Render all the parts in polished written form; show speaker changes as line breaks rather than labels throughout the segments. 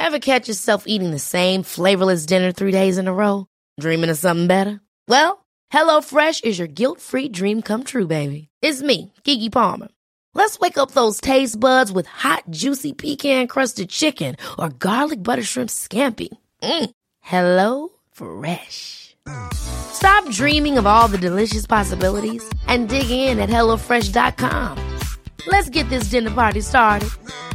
Ever catch yourself eating the same flavorless dinner 3 days in a row? Dreaming of something better? Well, HelloFresh is your guilt-free dream come true, baby. It's me, Keke Palmer. Let's wake up those taste buds with hot, juicy pecan-crusted chicken or garlic butter shrimp scampi. Hello Fresh. Stop dreaming of all the delicious possibilities and dig in at HelloFresh.com. Let's get this dinner party started.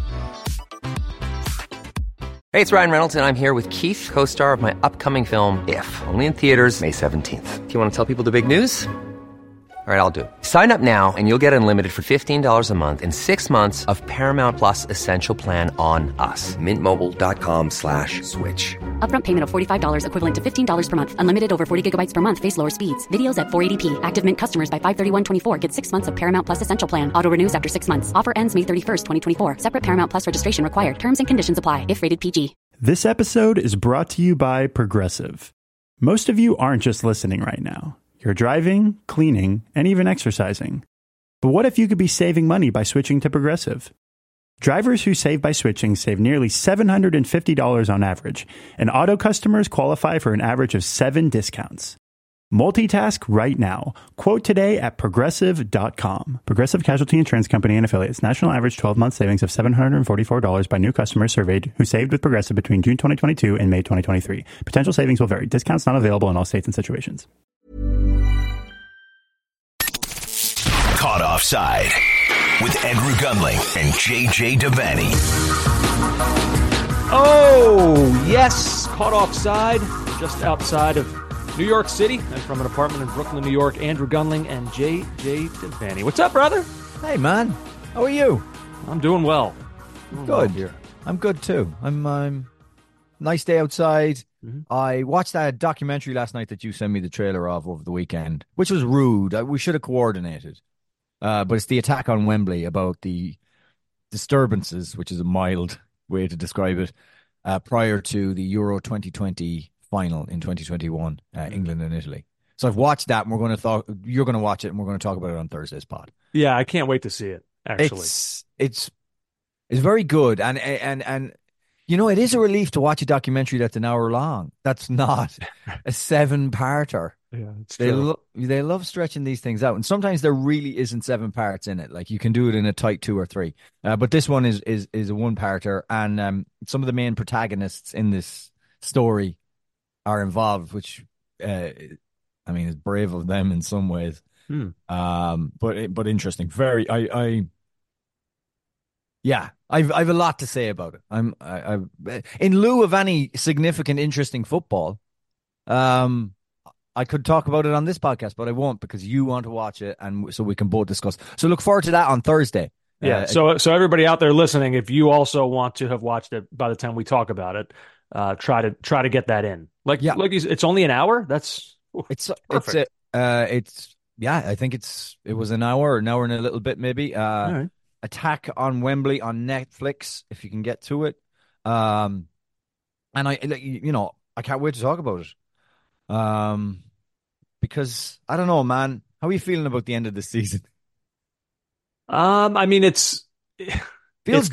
Hey, it's Ryan Reynolds, and I'm here with Keith, co-star of my upcoming film, If, only in theaters May 17th. Do you want to tell people the big news? All right, I'll do it. Sign up now and you'll get unlimited for $15 a month and 6 months of Paramount Plus Essential Plan on us. MintMobile.com/switch.
Upfront payment of $45 equivalent to $15 per month. Unlimited over 40 gigabytes per month. Face lower speeds. Videos at 480p. Active Mint customers by 531.24 get 6 months of Paramount Plus Essential Plan. Auto renews after 6 months. Offer ends May 31st, 2024. Separate Paramount Plus registration required. Terms and conditions apply if rated PG.
This episode is brought to you by Progressive. Most of you aren't just listening right now. You're driving, cleaning, and even exercising. But what if you could be saving money by switching to Progressive? Drivers who save by switching save nearly $750 on average, and auto customers qualify for an average of 7 discounts. Multitask right now. Quote today at Progressive.com. Progressive Casualty Insurance Company and Affiliates. National average 12-month savings of $744 by new customers surveyed who saved with Progressive between June 2022 and May 2023. Potential savings will vary. Discounts not available in all states and situations.
Caught Offside with Andrew Gunling and JJ Devaney.
Oh, yes. Caught Offside just outside of New York City and from an apartment in Brooklyn, New York. Andrew Gunling and JJ Devaney. What's up, brother?
Hey, man. How are you?
I'm doing well.
Good. Here. I'm good, too. I'm nice day outside. Mm-hmm. I watched that documentary last night that you sent me the trailer of over the weekend, which was rude. We should have coordinated. But it's the attack on Wembley about the disturbances, which is a mild way to describe it, prior to the Euro 2020 final in 2021, England and Italy. So I've watched that, and you're going to watch it, and we're going to talk about it on Thursday's pod.
Yeah, I can't wait to see it. Actually,
it's very good, and you know, it is a relief to watch a documentary that's an hour long. That's not a 7-parter.
Yeah, it's true.
They love stretching these things out, and sometimes there really isn't 7 parts in it. Like you can do it in a tight 2 or 3, but this one is a 1-parter, and some of the main protagonists in this story are involved, which I mean is brave of them in some ways. But interesting. Very. I've a lot to say about it. I in lieu of any significant, interesting football. I could talk about it on this podcast, but I won't because you want to watch it, and so we can both discuss. So look forward to that on Thursday.
Yeah. So everybody out there listening, if you also want to have watched it by the time we talk about it, try to get that in. It's only an hour. It's perfect.
I think it was an hour and a little bit maybe. All right. Attack on Wembley on Netflix if you can get to it. And I can't wait to talk about it. Because I don't know, man. How are you feeling about the end of the season?
I mean, you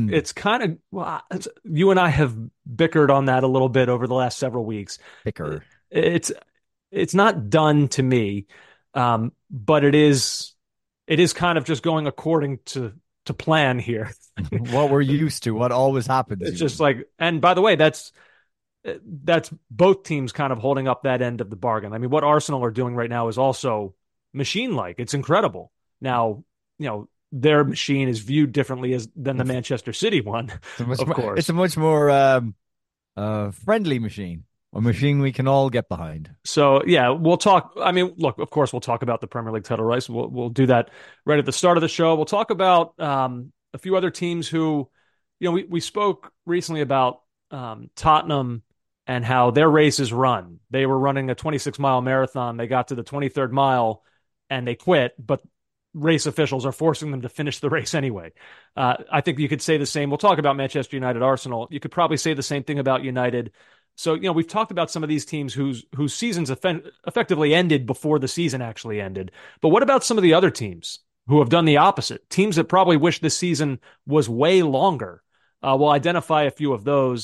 and I have bickered on that a little bit over the last several weeks. It's not done to me, but it is kind of just going according to plan here.
What we're used to, what always happens.
It's just like, and by the way, that's both teams kind of holding up that end of the bargain. I mean, what Arsenal are doing right now is also machine-like. It's incredible. Now, you know, their machine is viewed differently than the Manchester City one, of course.
It's a much more friendly machine, a machine we can all get behind.
So, yeah, we'll talk. I mean, look, of course, we'll talk about the Premier League title race. We'll do that right at the start of the show. We'll talk about a few other teams who, you know, we spoke recently about Tottenham and how their race is run. They were running a 26-mile marathon. They got to the 23rd mile and they quit, but race officials are forcing them to finish the race anyway. I think you could say the same. We'll talk about Manchester United, Arsenal. You could probably say the same thing about United. So, you know, we've talked about some of these teams whose seasons effectively ended before the season actually ended. But what about some of the other teams who have done the opposite? Teams that probably wish this season was way longer. We'll identify a few of those.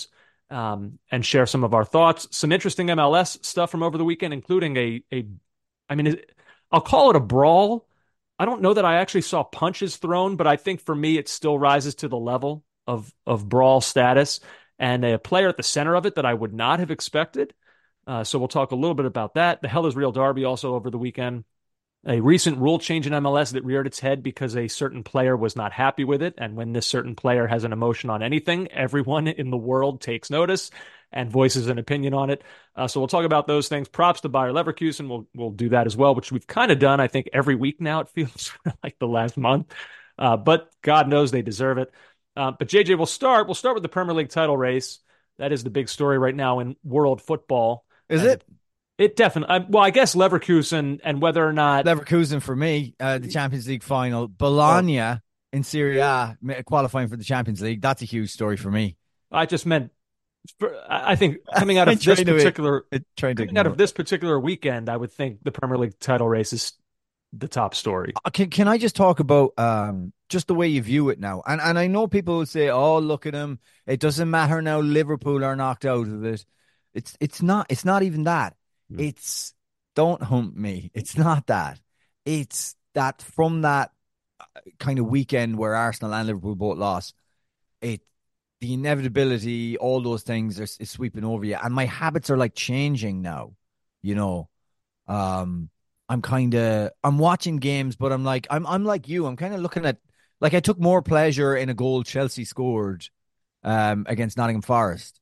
and share some of our thoughts. Some interesting MLS stuff from over the weekend, including I'll call it a brawl. I don't know that I actually saw punches thrown, but I think for me, it still rises to the level of brawl status, and a player at the center of it that I would not have expected. So we'll talk a little bit about that. The Hell is Real Derby also over the weekend. A recent rule change in MLS that reared its head because a certain player was not happy with it. And when this certain player has an emotion on anything, everyone in the world takes notice and voices an opinion on it. So we'll talk about those things. Props to Bayer Leverkusen. We'll do that as well, which we've kind of done, I think, every week now. It feels like the last month. But God knows they deserve it. But JJ, we'll start with the Premier League title race. That is the big story right now in world football.
Is it?
It definitely. Well, I guess Leverkusen, and whether or not
Leverkusen for me, the Champions League final. Bologna in Serie A qualifying for the Champions League. That's a huge story for me.
I just meant. I think coming out of this particular weekend, I would think the Premier League title race is the top story.
Can I just talk about just the way you view it now? And I know people would say, "Oh, look at them. It doesn't matter now. Liverpool are knocked out of it." It's not even that. It's don't hump me. It's not that. It's that from that kind of weekend where Arsenal and Liverpool both lost, the inevitability, all those things is sweeping over you. And my habits are like changing now, you know. I'm watching games, but I'm like you. I'm kind of looking at, like, I took more pleasure in a goal Chelsea scored against Nottingham Forest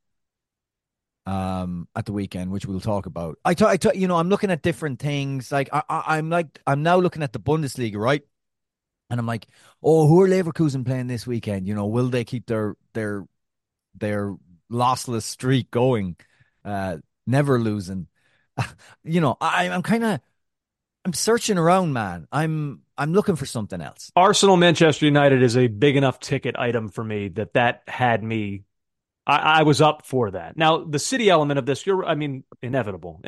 at the weekend, which we'll talk about. I'm looking at different things. Like I'm now looking at the Bundesliga, right? And I'm like, oh, who are Leverkusen playing this weekend? You know, will they keep their lossless streak going, never losing? You know, I'm searching around, man. I'm looking for something else.
Arsenal, Manchester United is a big enough ticket item for me that had me. I was up for that. Now, the City element of this, inevitable.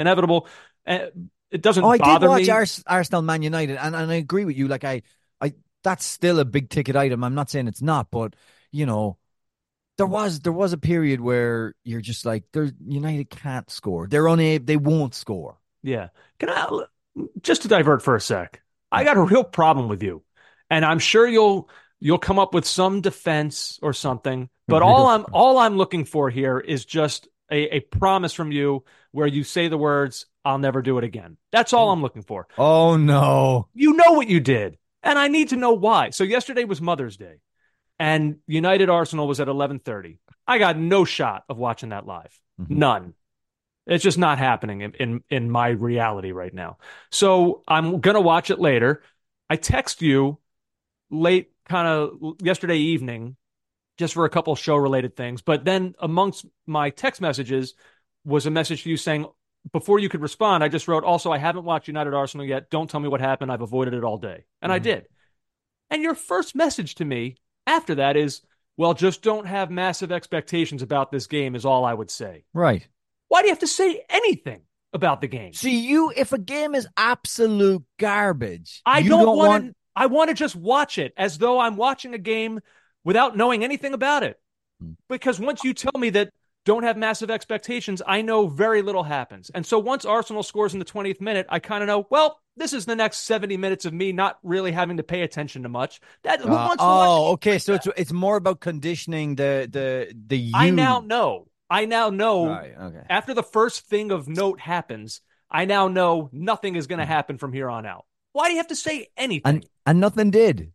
It doesn't bother me.
I did watch Arsenal Man United, and I agree with you. Like, I that's still a big ticket item. I'm not saying it's not, but you know, there was a period where you're just like, United can't score. They're unable. They won't score.
Yeah. Can I just to divert for a sec? I got a real problem with you, and I'm sure you'll come up with some defense or something. But all I'm looking for here is just a promise from you where you say the words, "I'll never do it again." That's all I'm looking for.
Oh no.
You know what you did, and I need to know why. So yesterday was Mother's Day, and United Arsenal was at 11:30. I got no shot of watching that live. Mm-hmm. None. It's just not happening in my reality right now. So I'm going to watch it later. I text you late kind of yesterday evening just for a couple show-related things. But then amongst my text messages was a message to you saying, before you could respond, I just wrote, also, I haven't watched United Arsenal yet. Don't tell me what happened. I've avoided it all day. And I did. And your first message to me after that is, well, just don't have massive expectations about this game is all I would say.
Right.
Why do you have to say anything about the game?
See, if a game is absolute garbage,
I want to just watch it as though I'm watching a game without knowing anything about it. Because once you tell me that don't have massive expectations, I know very little happens. And so once Arsenal scores in the 20th minute, I kind of know, well, this is the next 70 minutes of me not really having to pay attention to much. Who wants to watch
okay. So it's more about conditioning the you.
I now know.
Right, okay.
After the first thing of note happens, I now know nothing is going to happen from here on out. Why do you have to say anything?
And nothing did.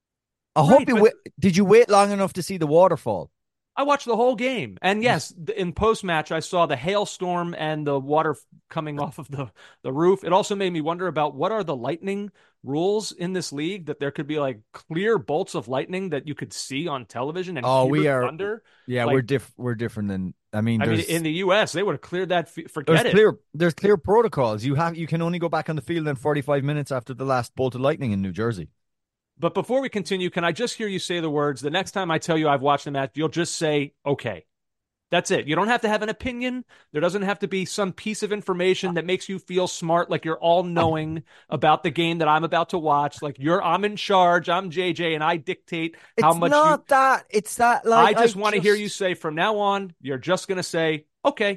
Did you wait long enough to see the waterfall?
I watched the whole game. And yes, in post-match, I saw the hailstorm and the water coming off of the roof. It also made me wonder about what are the lightning rules in this league, that there could be like clear bolts of lightning that you could see on television and hear thunder.
Yeah, like, we're different than,
in the US, they would have cleared that. Forget it.
There's clear protocols. You can only go back on the field in 45 minutes after the last bolt of lightning in New Jersey.
But before we continue, can I just hear you say the words, the next time I tell you I've watched the match, you'll just say, okay. That's it. You don't have to have an opinion. There doesn't have to be some piece of information that makes you feel smart, like you're all knowing about the game that I'm about to watch. Like I'm in charge. I'm JJ, and I dictate how much.
It's not that. It's that. Like
I just want to hear you say from now on. You're just going to say, okay.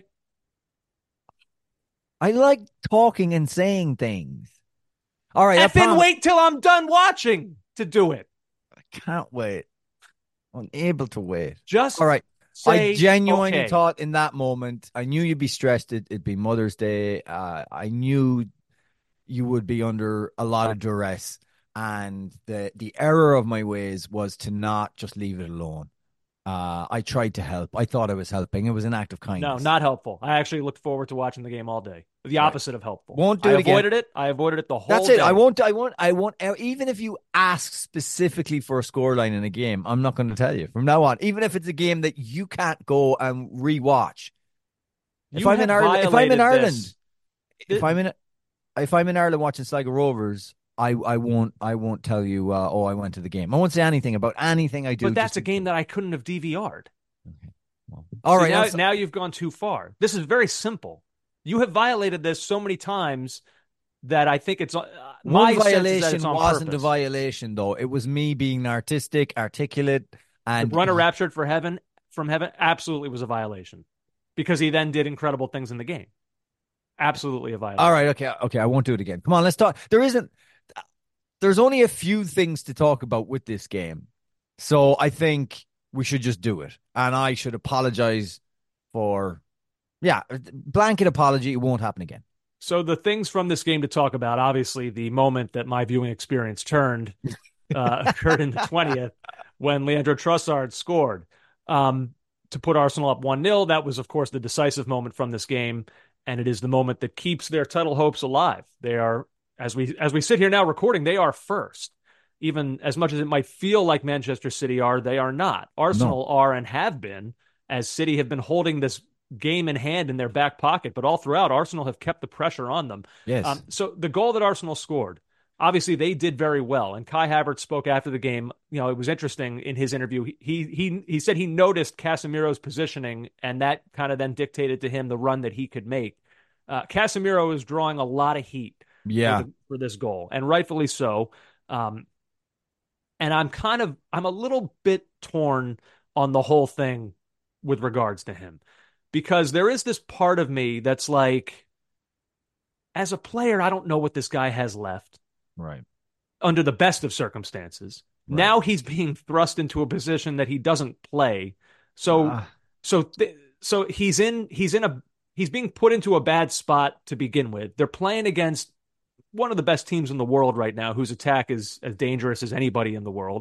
I like talking and saying things. All right.
Effing wait till I'm done watching to do it.
I can't wait. Unable to wait.
Just
all right.
Say,
I genuinely
okay.
thought in that moment, I knew you'd be stressed. It'd be Mother's Day. I knew you would be under a lot of duress. And the error of my ways was to not just leave it alone. I tried to help. I thought I was helping. It was an act of kindness.
No, not helpful. I actually looked forward to watching the game all day. The opposite of helpful.
Won't do it again.
I avoided it the whole
That's
day.
it. I won't. Even if you ask specifically for a scoreline in a game, I'm not going to tell you from now on. Even if it's a game that you can't go and rewatch. If I'm in Ireland watching Sligo Rovers, I won't tell you. I went to the game. I won't say anything about anything I do.
But that's a game that I couldn't have DVR'd.
Okay. Well, all right.
Now you've gone too far. This is very simple. You have violated this so many times that I think it's
one violation wasn't
purpose.
A violation, though. It was me being articulate, and
the runner raptured from heaven absolutely was a violation because he then did incredible things in the game. Absolutely a violation.
All right, okay. I won't do it again. Come on, let's talk. There's only a few things to talk about with this game, so I think we should just do it, and I should apologize for. Yeah, blanket apology. It won't happen again.
So the things from this game to talk about, obviously, the moment that my viewing experience turned occurred in the 20th when Leandro Trossard scored to put Arsenal up 1-0. That was, of course, the decisive moment from this game, and it is the moment that keeps their title hopes alive. They are, as we sit here now recording, they are first. Even as much as it might feel like Manchester City are, they are not. Arsenal are and have been, as City have been holding this game in hand in their back pocket, but all throughout, Arsenal have kept the pressure on them.
Yes.
So the goal that Arsenal scored, obviously they did very well. And Kai Havertz spoke after the game. You know, it was interesting in his interview. He said he noticed Casemiro's positioning, and that kind of then dictated to him the run that he could make. Casemiro is drawing a lot of heat for this goal, and rightfully so. And I'm a little bit torn on the whole thing with regards to him. Because there is this part of me that's like, as a player, I don't know what this guy has left.
Right.
Under the best of circumstances. Right. Now he's being thrust into a position that he doesn't play. So he's being put into a bad spot to begin with. They're playing against one of the best teams in the world right now, whose attack is as dangerous as anybody in the world.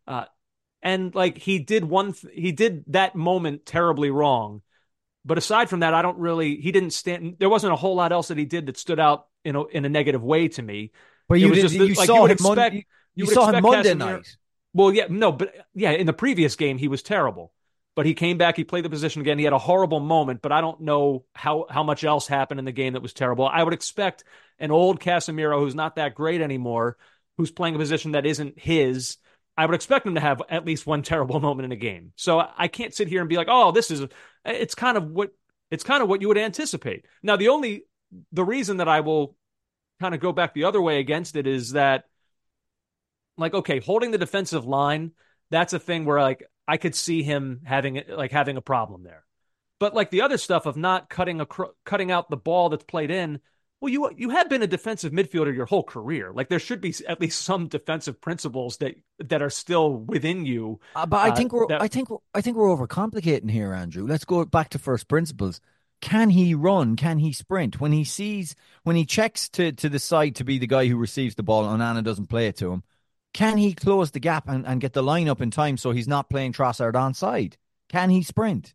And like he did that moment terribly wrong. But aside from that, there wasn't a whole lot else that he did that stood out in a negative way to me.
But you saw him Monday night.
Well, in the previous game, he was terrible. But he came back, he played the position again. He had a horrible moment, but I don't know how much else happened in the game that was terrible. I would expect an old Casemiro who's not that great anymore, who's playing a position that isn't his, I would expect him to have at least one terrible moment in a game. So I can't sit here and be like, oh, it's kind of what you would anticipate. Now, the reason that I will kind of go back the other way against it is that, like, okay, holding the defensive line, that's a thing where like I could see him having a problem there. But like the other stuff of not cutting out the ball that's played in, well, you have been a defensive midfielder your whole career. Like there should be at least some defensive principles that are still within you.
But I think we're overcomplicating here, Andrew. Let's go back to first principles. Can he run? Can he sprint? When he checks to the side to be the guy who receives the ball and Onana doesn't play it to him, can he close the gap and get the line up in time so he's not playing Trossard onside? Can he sprint?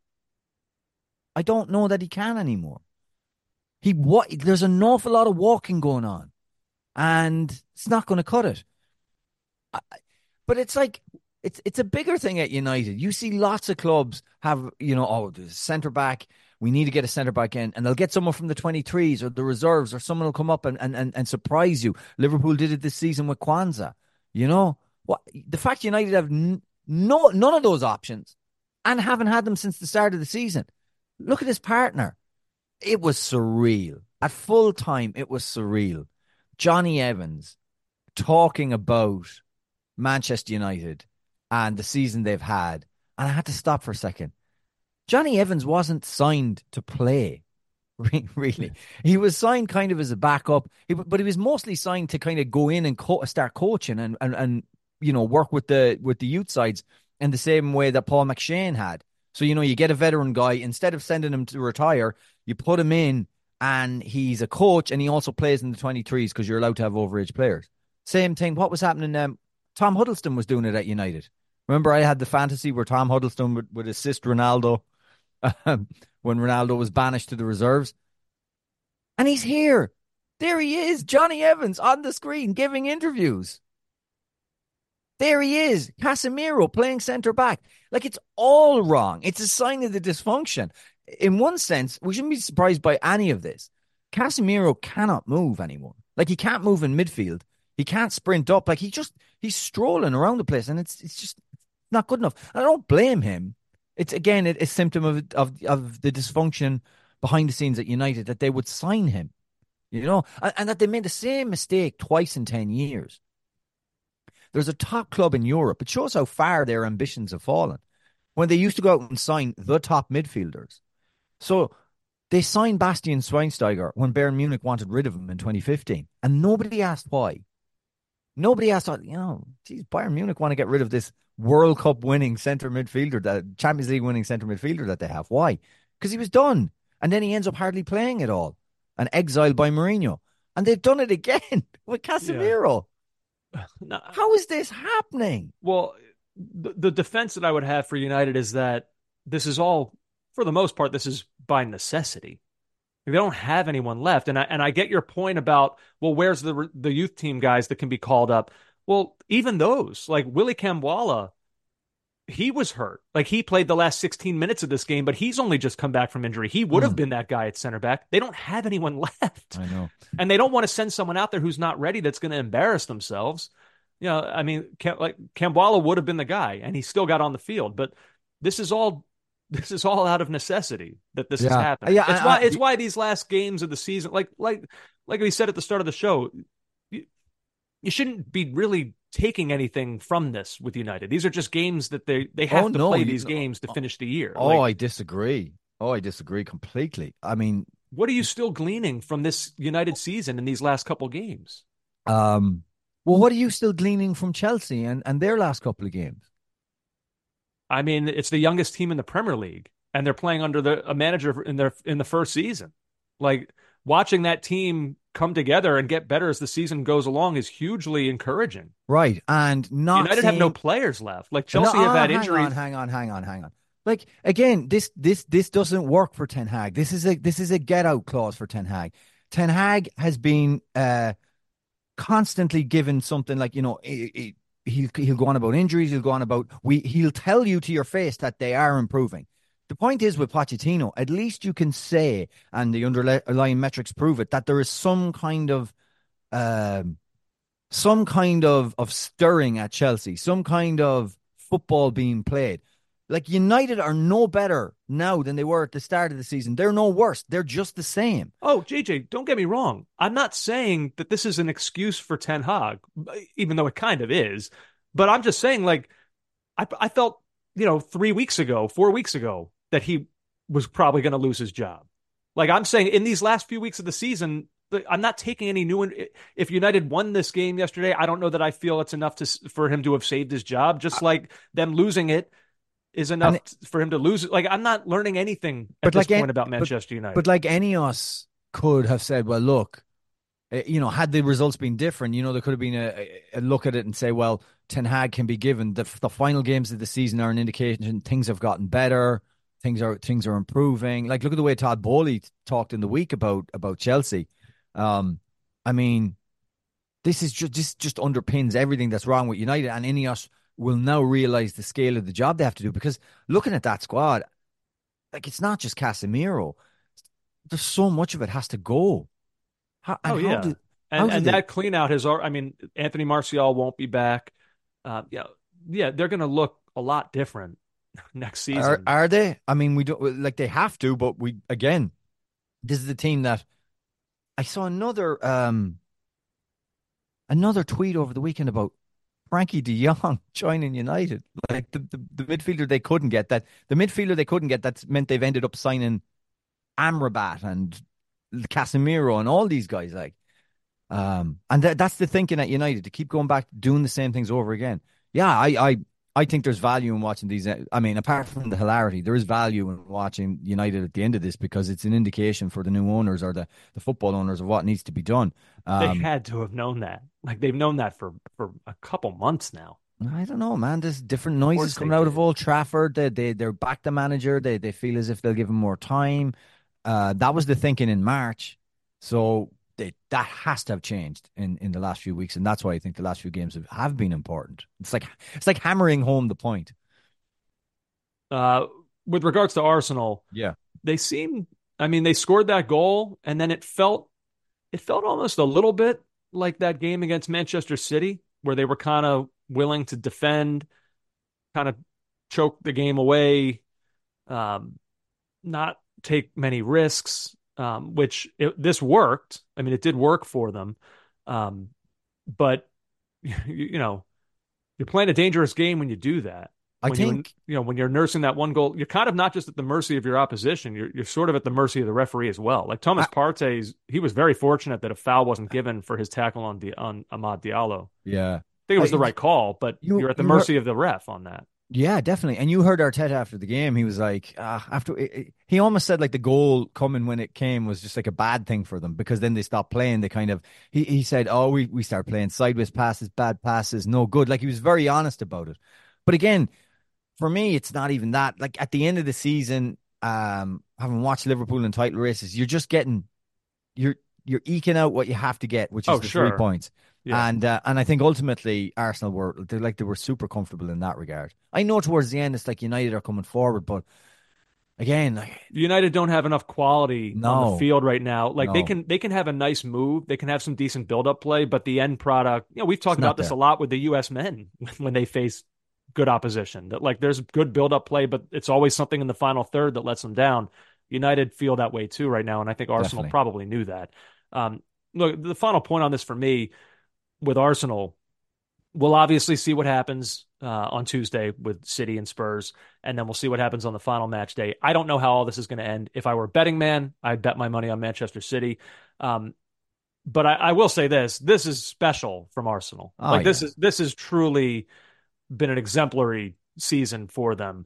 I don't know that he can anymore. There's an awful lot of walking going on, and it's not going to cut it. But it's like it's a bigger thing at United. You see lots of clubs have, there's a centre back. We need to get a centre back in, and they'll get someone from the 23s or the reserves, or someone will come up and surprise you. Liverpool did it this season with Kwanzaa. The fact United have none of those options and haven't had them since the start of the season. Look at his partner. It was surreal. At full time, it was surreal. Johnny Evans talking about Manchester United and the season they've had. And I had to stop for a second. Johnny Evans wasn't signed to play, really. He was signed kind of as a backup, but he was mostly signed to kind of go in and start coaching and work with the youth sides in the same way that Paul McShane had. So, you get a veteran guy, instead of sending him to retire, you put him in and he's a coach and he also plays in the 23s because you're allowed to have overage players. Same thing. What was happening? Tom Huddleston was doing it at United. Remember, I had the fantasy where Tom Huddleston would assist Ronaldo when Ronaldo was banished to the reserves. And he's here. There he is, Johnny Evans on the screen giving interviews. There he is, Casemiro playing centre-back. Like, it's all wrong. It's a sign of the dysfunction. In one sense, we shouldn't be surprised by any of this. Casemiro cannot move anymore. Like, he can't move in midfield. He can't sprint up. Like, he's strolling around the place, and it's just not good enough. And I don't blame him. It's, again, a symptom of the dysfunction behind the scenes at United, that they would sign him, and that they made the same mistake twice in 10 years. There's a top club in Europe. It shows how far their ambitions have fallen. When they used to go out and sign the top midfielders. So they signed Bastian Schweinsteiger when Bayern Munich wanted rid of him in 2015. And nobody asked why. Nobody asked, Bayern Munich want to get rid of this World Cup winning centre midfielder, the Champions League winning centre midfielder that they have. Why? Because he was done. And then he ends up hardly playing at all and exiled by Mourinho. And they've done it again with Casemiro. Yeah. No. How is this happening?
Well, the defense that I would have for United is that this is all, for the most part, this is by necessity. They don't have anyone left. And I get your point about, well, where's the youth team guys that can be called up? Well, even those, like Willy Kambwala, he was hurt. Like, he played the last 16 minutes of this game, but he's only just come back from injury. He would have been that guy at center back. They don't have anyone left.
I know.
And they don't want to send someone out there who's not ready, that's going to embarrass themselves. I mean, Kambwala would have been the guy, and he still got on the field. But this is all out of necessity that this is happening. Yeah, it's why these last games of the season, like we said at the start of the show, you shouldn't be really taking anything from this with United. These are just games that they have to play these games to finish the year.
I disagree. I disagree completely. I mean,
what are you still gleaning from this United season in these last couple games?
Well, what are you still gleaning from Chelsea and their last couple of games?
I mean, it's the youngest team in the Premier League, and they're playing under a manager in the first season. Like, watching that team come together and get better as the season goes along is hugely encouraging.
Right. And
United have no players left. Like, Chelsea have had injuries.
Hang on. Like, again, this doesn't work for Ten Hag. This is a get out clause for Ten Hag. Ten Hag has been constantly given something like, he'll go on about injuries. He'll go on about he'll tell you to your face that they are improving. The point is, with Pochettino, at least you can say, and the underlying metrics prove it, that there is some kind of stirring at Chelsea, some kind of football being played. Like, United are no better now than they were at the start of the season. They're no worse. They're just the same.
Oh, JJ, don't get me wrong. I'm not saying that this is an excuse for Ten Hag, even though it kind of is. But I'm just saying, like, I felt, 4 weeks ago, that he was probably going to lose his job. Like, I'm saying, in these last few weeks of the season, I'm not taking any new. If United won this game yesterday, I don't know that I feel it's enough for him to have saved his job. Just like them losing it is enough for him to lose it. Like, I'm not learning anything at this point about Manchester United.
But like any of us could have said, well, look, had the results been different, there could have been a look at it and say, well, Ten Hag can be given the final games of the season are an indication things have gotten better, things are improving. Like, look at the way Todd Bowley talked in the week about Chelsea. I mean, this is just underpins everything that's wrong with United, and Ineos will now realize the scale of the job they have to do, because looking at that squad, like, it's not just Casemiro. There's so much of it has to go.
And that clean out has, Anthony Martial won't be back. They're going to look a lot different next season.
Are they? I mean, we don't like they have to, but this is the team that I saw another tweet over the weekend about Frankie de Jong joining United. Like the midfielder they couldn't get that meant they've ended up signing Amrabat and Casemiro and all these guys and that's the thinking at United, to keep going back doing the same things over again. Yeah, I think there's value in watching these. I mean, apart from the hilarity, there is value in watching United at the end of this, because it's an indication for the new owners or the football owners of what needs to be done.
They had to have known that. Like, they've known that for a couple months now.
I don't know, man. There's different noises coming out of Old Trafford. They're back the manager. They feel as if they'll give him more time. That was the thinking in March. So that has to have changed in the last few weeks, and that's why I think the last few games have been important. It's like hammering home the point.
With regards to Arsenal,
yeah,
they scored that goal, and then it felt almost a little bit like that game against Manchester City, where they were kind of willing to defend, kind of choke the game away, not take many risks. This worked. I mean, it did work for them. But you're playing a dangerous game when you do that. When you're nursing that one goal, you're kind of not just at the mercy of your opposition. You're sort of at the mercy of the referee as well. Like Thomas Partey, he was very fortunate that a foul wasn't given for his tackle on Amad Diallo.
Yeah.
I think it was the right call, but you're at the mercy of the ref on that.
Yeah, definitely. And you heard Arteta after the game. He was like, he almost said like the goal coming when it came was just like a bad thing for them, because then they stopped playing. They kind of, he said, we start playing sideways passes, bad passes, no good. Like, he was very honest about it. But again, for me, it's not even that. Like, at the end of the season, having watched Liverpool in title races, you're just getting, you're eking out what you have to get, which is the 3 points. Yeah. And I think ultimately Arsenal they were super comfortable in that regard. I know towards the end it's like United are coming forward, but again,
United don't have enough quality on the field right now. Like, they can have a nice move, they can have some decent build-up play, but the end product, we've talked about this a lot with the U.S. men when they face good opposition. That, like, there's good build-up play, but it's always something in the final third that lets them down. United feel that way too right now, and I think Arsenal probably knew that. Look, the final point on this for me, with Arsenal, we'll obviously see what happens on Tuesday with City and Spurs, and then we'll see what happens on the final match day. I don't know how all this is going to end. If I were a betting man, I'd bet my money on Manchester City. But I will say this is special from Arsenal. This has truly been an exemplary season for them.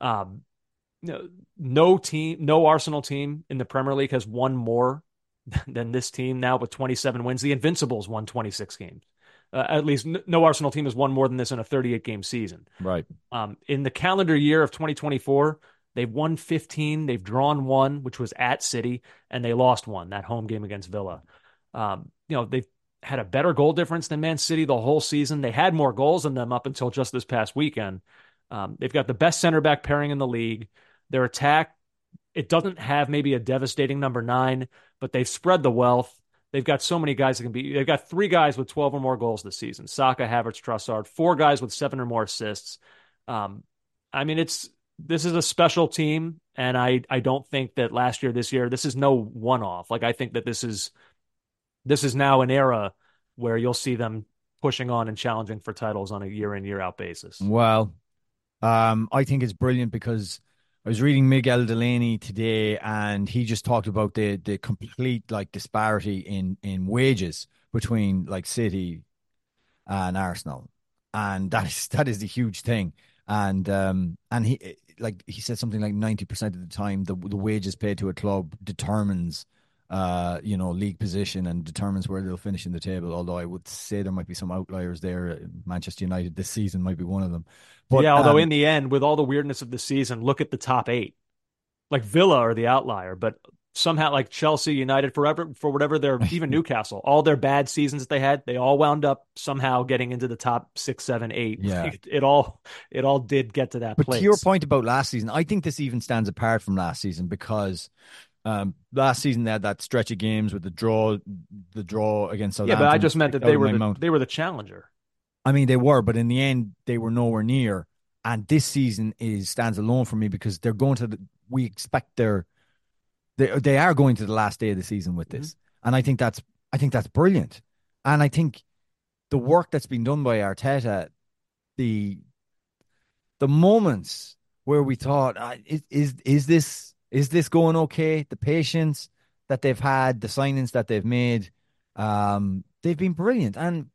No Arsenal team in the Premier League has won more than this team now with 27 wins. The Invincibles won 26 games. At least no Arsenal team has won more than this in a 38-game season.
Right.
In the calendar year of 2024, they've won 15. They've drawn 1, which was at City, and they lost 1, that home game against Villa. They've had a better goal difference than Man City the whole season. They had more goals than them up until just this past weekend. They've got the best center back pairing in the league. Their attack, it doesn't have maybe a devastating number 9, but they've spread the wealth. They've got so many guys that can be. They've got 3 guys with 12 or more goals this season: Saka, Havertz, Trossard. 4 guys with 7 or more assists. This is a special team, and I don't think that this year, this is no one-off. Like, I think that this is now an era where you'll see them pushing on and challenging for titles on a year-in, year-out basis.
Well, I think it's brilliant because I was reading Miguel Delaney today, and he just talked about the complete disparity in wages between City and Arsenal, and that is the huge thing. And he said something like 90% of the time the wages paid to a club determines league position and determines where they'll finish in the table. Although I would say there might be some outliers there. Manchester United this season might be one of them. But,
although in the end, with all the weirdness of the season, look at the top 8. Like, Villa are the outlier, but somehow, like Chelsea, United, for whatever their, even Newcastle, all their bad seasons that they had, they all wound up somehow getting into the top 6, 7, 8.
Yeah.
It all did get to that place.
But to your point about last season, I think this even stands apart from last season because last season they had that stretch of games with the draw against Southampton.
Yeah, but I just meant that they were the challenger.
I mean, they were, but in the end, they were nowhere near And this season stands alone for me because they're going to we expect they are going to the last day of the season with this. And I think that's brilliant. And I think the work that's been done by Arteta, the moments where we thought, is this going okay? The patience that they've had, the signings that they've made, they've been brilliant. And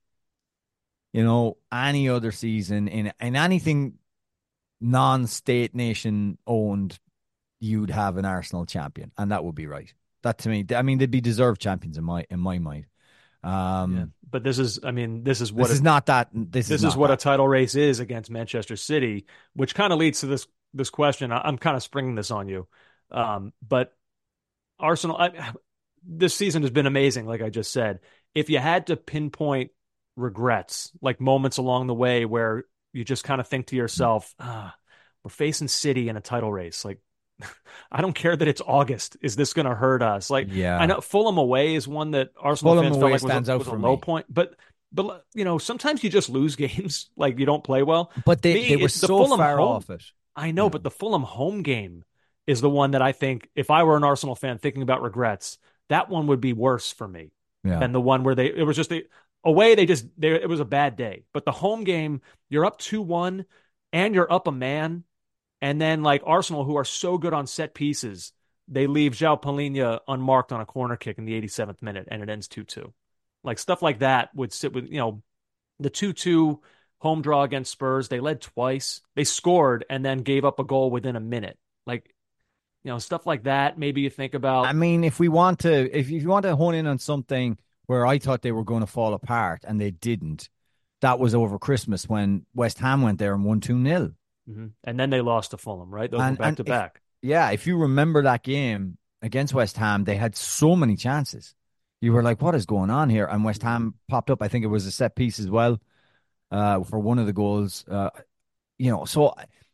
any other season in anything non-state nation owned, you'd have an Arsenal champion, and that would be right. That, to me, I mean, they'd be deserved champions in my mind.
But this is what a title race is against Manchester City, which kind of leads to this question. I'm kind of springing this on you, but Arsenal, this season has been amazing. Like I just said, if you had to pinpoint regrets, like moments along the way where you just kind of think to yourself, we're facing City in a title race. Like, I don't care that it's August. Is this going to hurt us? Like, I know Fulham away is one that Arsenal fans felt like was a low point. But sometimes you just lose games. Like, you don't play well.
But they were so far off it.
I know, but the Fulham home game is the one that I think, if I were an Arsenal fan thinking about regrets, that one would be worse for me than the one where it was a bad day. But the home game, you're up 2-1 and you're up a man. And then, like, Arsenal, who are so good on set pieces, they leave João Palhinha unmarked on a corner kick in the 87th minute, and it ends 2-2. Like, stuff like that would sit with, the 2-2 home draw against Spurs. They led twice. They scored and then gave up a goal within a minute. Like, stuff like that, maybe you think about.
I mean, if you want to hone in on something where I thought they were going to fall apart and they didn't, that was over Christmas when West Ham went there and won 2-0.
And then they lost to Fulham, right? Those were back to back.
If you remember that game against West Ham, they had so many chances. You were like, what is going on here? And West Ham popped up. I think it was a set piece as well for one of the goals. So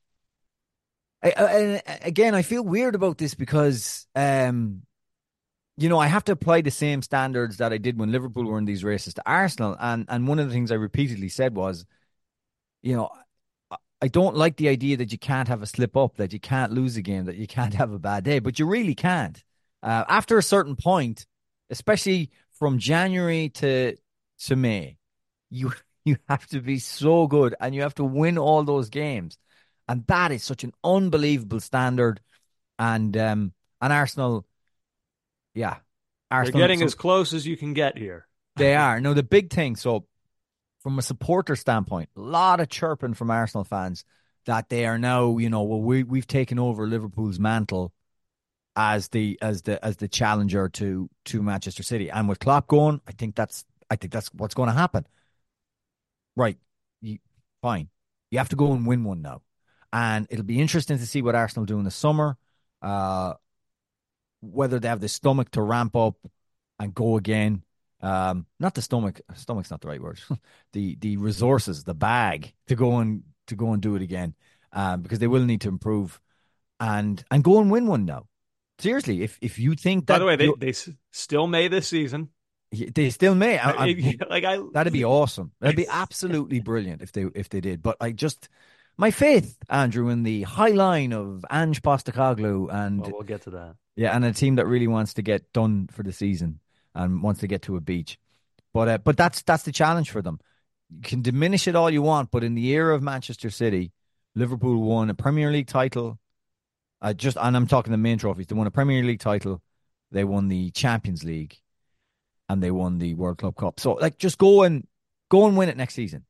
again, I feel weird about this because, I have to apply the same standards that I did when Liverpool were in these races to Arsenal. And one of the things I repeatedly said was, I don't like the idea that you can't have a slip up, that you can't lose a game, that you can't have a bad day, but you really can't. After a certain point, especially from January to May, you have to be so good and you have to win all those games. And that is such an unbelievable standard. And Arsenal, Arsenal,
they're getting as close as you can get here.
They are. No, the big thing, so from a supporter standpoint, a lot of chirping from Arsenal fans that they are now, we've taken over Liverpool's mantle as the challenger to Manchester City. And with Klopp going, I think that's what's going to happen. Right. Fine. You have to go and win one now. And it'll be interesting to see what Arsenal do in the summer, whether they have the stomach to ramp up and go again. Not the stomach's not the right word. the resources, the bag to go and do it again, because they will need to improve and go and win one now. Seriously, if you think that,
by the way, they still may this season.
They still may. That'd be awesome. That'd be absolutely brilliant if they did. But my faith, Andrew, in the high line of Ange Postecoglou, and
we'll get to that.
Yeah, and a team that really wants to get done for the season and wants to get to a beach. But that's the challenge for them. You can diminish it all you want, but in the era of Manchester City, Liverpool won a Premier League title. And I'm talking the main trophies. They won a Premier League title, they won the Champions League, and they won the World Club Cup. So just go and win it next season.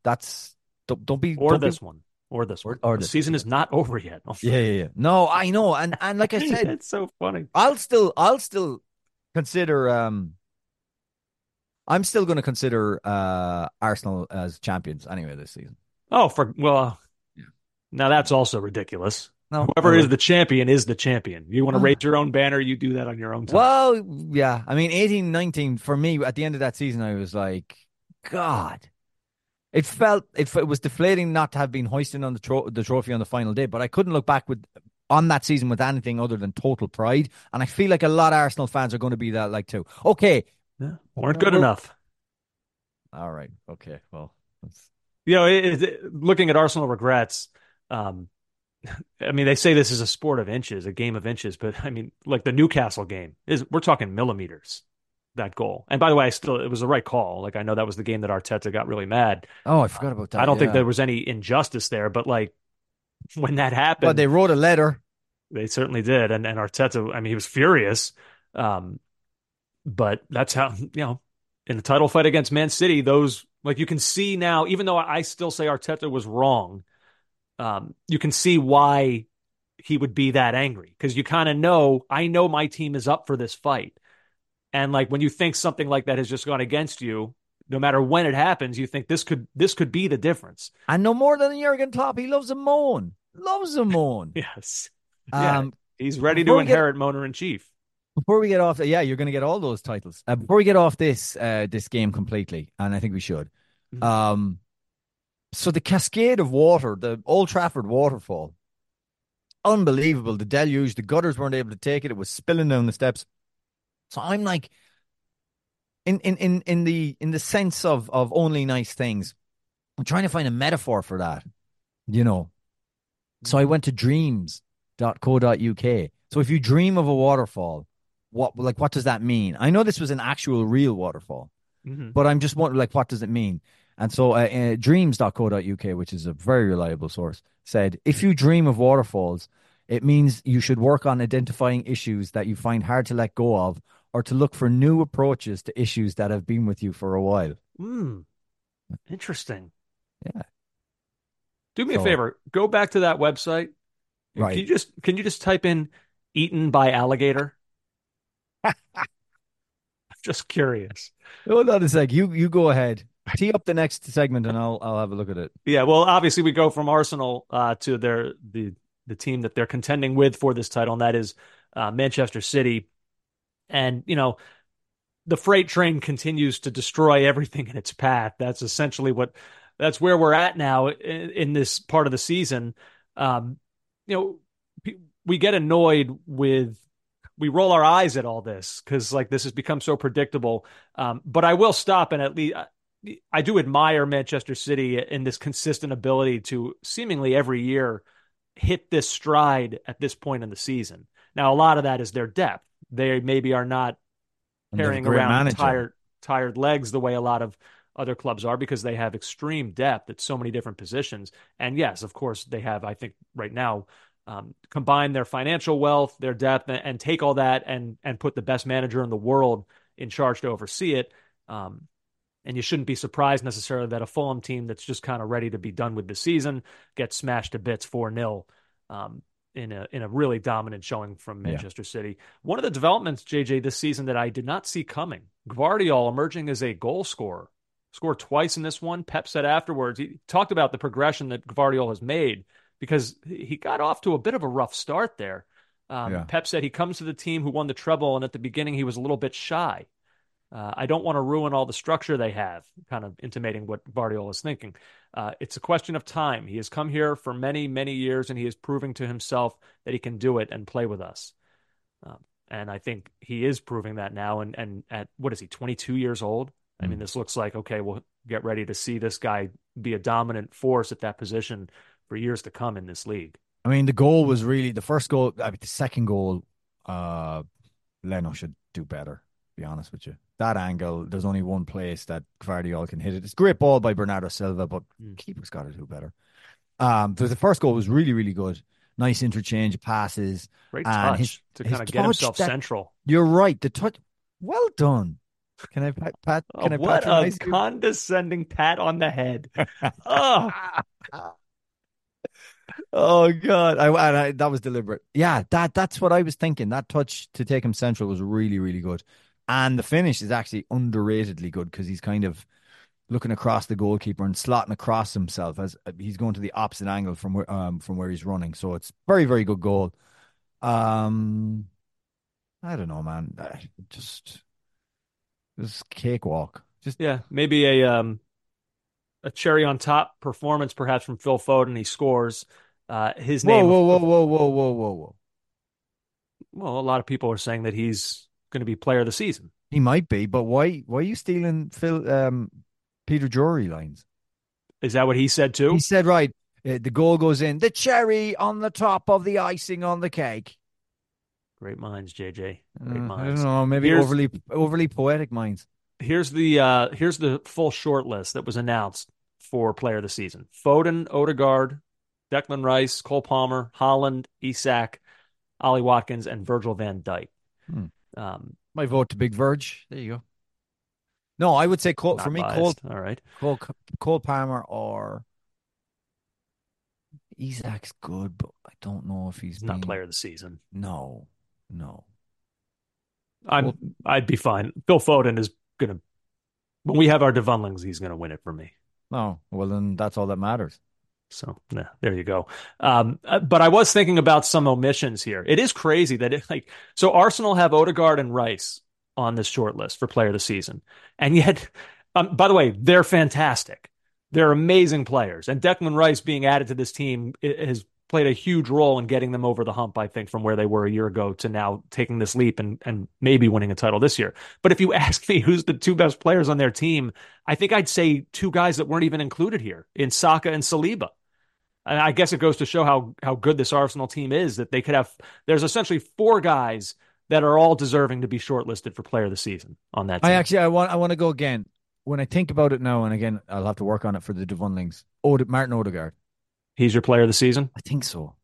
Or this one. The season is not over yet.
Yeah. No, I know, and like I said,
it's so funny.
I'll still consider. I'm still going to consider Arsenal as champions anyway this season.
Now that's also ridiculous. No, whoever is the champion is the champion. You want to raise your own banner, you do that on your own time.
Well, yeah. I mean, 18-19, for me, at the end of that season, I was like, God. It was deflating not to have been hoisted on the trophy on the final day, but I couldn't look back on that season with anything other than total pride. And I feel like a lot of Arsenal fans are going to be that like too. Okay.
Yeah, weren't good enough.
All right. Okay. Well,
looking at Arsenal regrets, I mean, they say this is a sport of inches, a game of inches, but I mean, like the Newcastle game we're talking millimeters, that goal. And by the way, it was the right call. Like, I know that was the game that Arteta got really mad.
Oh, I forgot about that.
I don't think there was any injustice there, but like when that happened,
well, they wrote a letter.
They certainly did. And Arteta, I mean, he was furious. But that's how, in the title fight against Man City, those, like, you can see now, even though I still say Arteta was wrong, you can see why he would be that angry, because you kind of know, I know my team is up for this fight. And like when you think something like that has just gone against you, no matter when it happens, you think this could be the difference.
And no more than Jurgen Klopp, he loves a moan. Loves a moan.
Yes. He's ready to inherit Moaner in Chief.
Before we get off, you're going to get all those titles. Before we get off this game completely, and I think we should.
Mm-hmm.
So the cascade of water, the Old Trafford waterfall, unbelievable. The deluge, the gutters weren't able to take it. It was spilling down the steps. So I'm like, in the sense of only nice things, I'm trying to find a metaphor for that, So I went to dreams.co.uk. So if you dream of a waterfall, what does that mean? I know this was an actual real waterfall, but I'm just wondering, what does it mean? And so dreams.co.uk, which is a very reliable source, said, if you dream of waterfalls, it means you should work on identifying issues that you find hard to let go of, or to look for new approaches to issues that have been with you for a while.
Interesting.
Yeah.
Do me a favor. Go back to that website.
Right.
Can you just type in "eaten by alligator"? I'm just curious.
Hold on a sec. You go ahead. Tee up the next segment, and I'll have a look at it.
Yeah. Well, obviously, we go from Arsenal to the team that they're contending with for this title, and that is Manchester City. And the freight train continues to destroy everything in its path. That's essentially that's where we're at now in this part of the season. We get annoyed we roll our eyes at all this because this has become so predictable. But I will stop, and at least I do admire Manchester City in this consistent ability to seemingly every year hit this stride at this point in the season. Now, a lot of that is their depth. They maybe are not carrying around tired legs the way a lot of other clubs are, because they have extreme depth at so many different positions. And yes, of course, they have, I think right now, combine their financial wealth, their depth, and take all that and put the best manager in the world in charge to oversee it. And you shouldn't be surprised necessarily that a Fulham team that's just kind of ready to be done with the season gets smashed to bits 4-0 in a really dominant showing from Manchester City. One of the developments, JJ, this season that I did not see coming, Gvardiol emerging as a goal scorer. Scored twice in this one. Pep said afterwards, he talked about the progression that Gvardiol has made, because he got off to a bit of a rough start there. Pep said he comes to the team who won the treble, and at the beginning he was a little bit shy. I don't want to ruin all the structure they have, kind of intimating what Gvardiol is thinking. It's a question of time. He has come here for many, many years, and he is proving to himself that he can do it and play with us. And I think he is proving that now. And at, what is he, 22 years old? I mean, this looks like, okay, we'll get ready to see this guy be a dominant force at that position for years to come in this league.
I mean, the goal was really the first goal. I mean, the second goal, Leno should do better, to be honest with you. That angle, there's only one place that Gvardiol can hit it. It's a great ball by Bernardo Silva, but keeper's got to do better. So the first goal was really, really good. Nice interchange of passes.
Great touch to kind of get himself central.
You're right. The touch, well done. Can I pat?
What a condescending pat on the head. Oh.
Oh God! That was deliberate. Yeah, that's what I was thinking. That touch to take him central was really, really good, and the finish is actually underratedly good, because he's kind of looking across the goalkeeper and slotting across himself as he's going to the opposite angle from where he's running. So it's very, very good goal. I don't know, man. Just cakewalk.
Maybe a cherry on top performance, perhaps, from Phil Foden. He scores. His name.
Whoa.
Well, a lot of people are saying that he's going to be player of the season.
He might be, but why are you stealing Peter Drury lines?
Is that what he said too?
He said, right, The goal goes in. The cherry on the top of the icing on the cake.
Great minds, JJ. Great
I
minds.
don't know. Maybe overly poetic minds.
Here's the full short list that was announced for player of the season: Foden, Odegaard, Declan Rice, Cole Palmer, Haaland, Isak, Ollie Watkins, and Virgil van Dijk.
My vote to Big Verge. There you go. No, I would say Cole. For me,
biased. All right.
Cole Palmer or Isak's good, but I don't know if he's
not player of the season.
No.
I'd be fine. Phil Foden is gonna. When we have our Devonlings, he's gonna win it for me.
No, well then that's all that matters.
So yeah, there you go. But I was thinking about some omissions here. It is crazy that so Arsenal have Odegaard and Rice on this short list for player of the season. And yet, by the way, they're fantastic. They're amazing players. And Declan Rice being added to this team has played a huge role in getting them over the hump, I think, from where they were a year ago to now taking this leap and maybe winning a title this year. But if you ask me who's the two best players on their team, I think I'd say two guys that weren't even included here in Saka and Saliba. And I guess it goes to show how good this Arsenal team is, that they could have, there's essentially four guys that are all deserving to be shortlisted for player of the season on that team.
I want to go again. When I think about it now, and again, I'll have to work on it for the Devonlings. Martin Odegaard.
He's your player of the season?
I think so.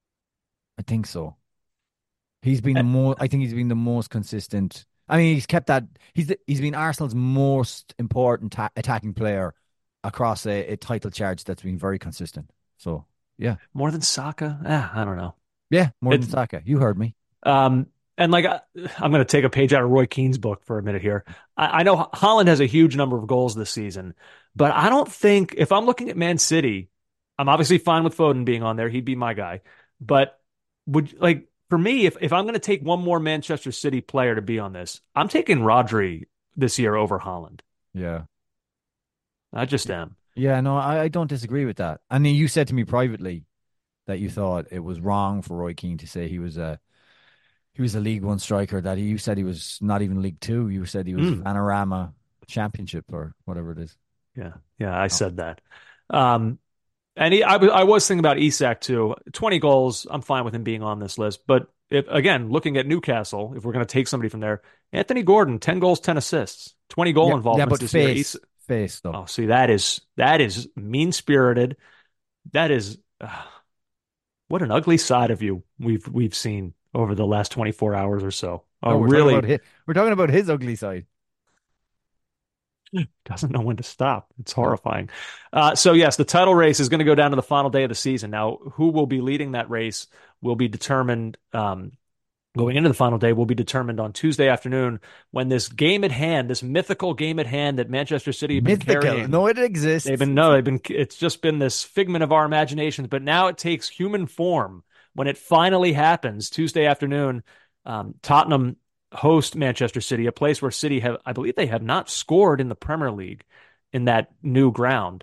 He's been I think he's been the most consistent. I mean, he's kept that. He's been Arsenal's most important attacking player across a title charge that's been very consistent. So, yeah.
More than Saka? I don't know.
Yeah, more than Saka. You heard me.
And I'm going to take a page out of Roy Keane's book for a minute here. I know Haaland has a huge number of goals this season, but I don't think, if I'm looking at Man City, I'm obviously fine with Foden being on there. He'd be my guy. But for me, if I'm going to take one more Manchester City player to be on this, I'm taking Rodri this year over Haaland.
Yeah.
I just am.
Yeah, no, I don't disagree with that. I mean, you said to me privately that you thought it was wrong for Roy Keane to say he was a League One striker, that you said he was not even League Two. You said he was Panorama Championship or whatever it is.
Yeah, I said that. And I was thinking about Isak too. 20 goals, I'm fine with him being on this list. But again, looking at Newcastle, if we're going to take somebody from there, Anthony Gordon, 10 goals, 10 assists, 20 goal involvements this year.
Face though.
Oh, see, that is mean-spirited. That is what an ugly side of you we've seen over the last 24 hours or so. Oh, really?
We're talking about his ugly side.
Doesn't know when to stop. It's horrifying. So yes, the title race is going to go down to the final day of the season. Now, who will be leading that race will be determined going into the final day will be determined on Tuesday afternoon when this game at hand, this mythical game at hand that Manchester City have been carrying.
No, it exists.
It's just been this figment of our imaginations, but now it takes human form when it finally happens Tuesday afternoon. Tottenham host Manchester City, a place where City I believe they have not scored in the Premier League in that new ground.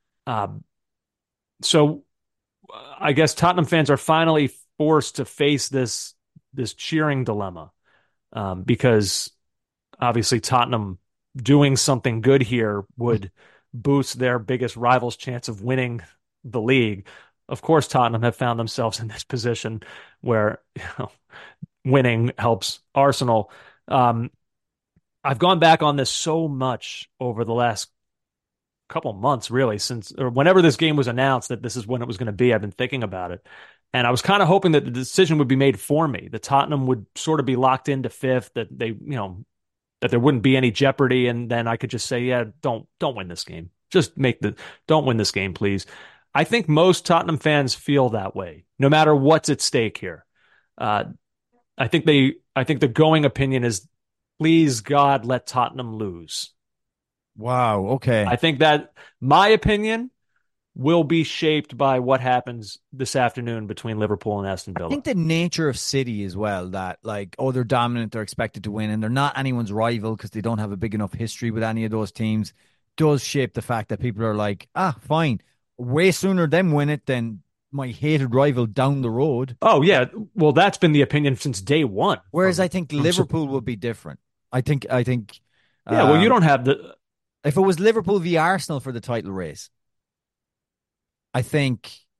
So I guess Tottenham fans are finally forced to face this cheering dilemma, because obviously Tottenham doing something good here would boost their biggest rival's chance of winning the league. Of course, Tottenham have found themselves in this position where winning helps Arsenal. I've gone back on this so much over the last couple months, really, or whenever this game was announced that this is when it was going to be. I've been thinking about it. And I was kind of hoping that the decision would be made for me, that Tottenham would sort of be locked into fifth, that they, that there wouldn't be any jeopardy. And then I could just say, yeah, don't win this game. Don't win this game, please. I think most Tottenham fans feel that way, no matter what's at stake here. I think the going opinion is, please God, let Tottenham lose.
Wow. Okay.
I think that my opinion will be shaped by what happens this afternoon between Liverpool and Aston Villa.
I think the nature of City as well, that they're dominant, they're expected to win, and they're not anyone's rival because they don't have a big enough history with any of those teams, does shape the fact that people are like, fine, way sooner them win it than my hated rival down the road.
Oh, yeah. Well, that's been the opinion since day one.
Whereas I think Liverpool would be different. I think.
Yeah, well, you don't have
If it was Liverpool v Arsenal for the title race, I think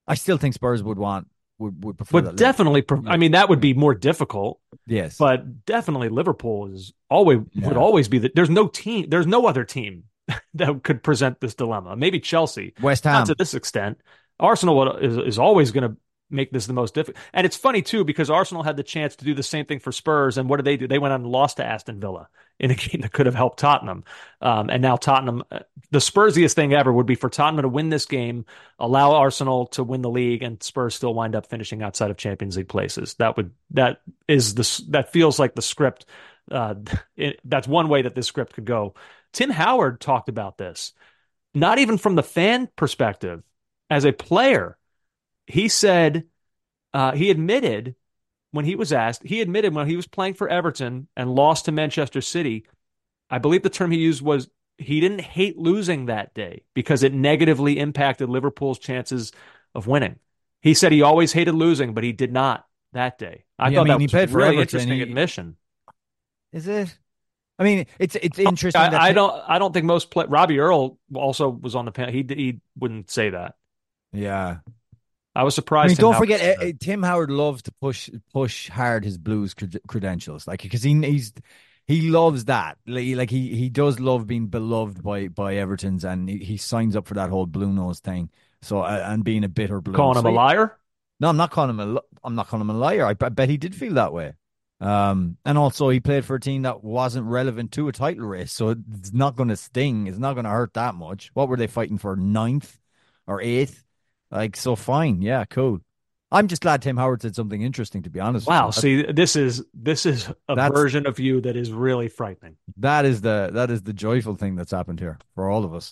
I still think Spurs would prefer that.
Definitely. I mean, that would be more difficult.
Yes,
but definitely Liverpool would always be there's no other team that could present this dilemma. Maybe Chelsea,
West Ham,
not to this extent. Arsenal is always going to make this the most difficult. And it's funny too, because Arsenal had the chance to do the same thing for Spurs, and what did they do? They went on and lost to Aston Villa in a game that could have helped Tottenham. And now Tottenham, the Spursiest thing ever would be for Tottenham to win this game, allow Arsenal to win the league, and Spurs still wind up finishing outside of Champions League places. That feels like the script. That's one way that this script could go. Tim Howard talked about this, not even from the fan perspective. As a player, he said he admitted when he was playing for Everton and lost to Manchester City, I believe the term he used was he didn't hate losing that day because it negatively impacted Liverpool's chances of winning. He said he always hated losing, but he did not that day. I thought that was a really interesting admission.
Is it? I mean, it's interesting.
I don't think most Robbie Earle also was on the panel. He wouldn't say that.
Yeah.
I was surprised.
I mean, don't forget, Tim Howard loved to push hard his Blues credentials, like because he loves that. Like he does love being beloved by Evertons, and he signs up for that whole Blue Nose thing. So and being a bitter Blue.
Calling him a liar?
No, I'm not calling him a liar. I bet he did feel that way. And also he played for a team that wasn't relevant to a title race, so it's not going to sting. It's not going to hurt that much. What were they fighting for? 9th or 8th? Like, so fine. Yeah, cool. I'm just glad Tim Howard said something interesting, to be honest.
Wow. See, this is a version of you that is really frightening.
That is the joyful thing that's happened here for all of us.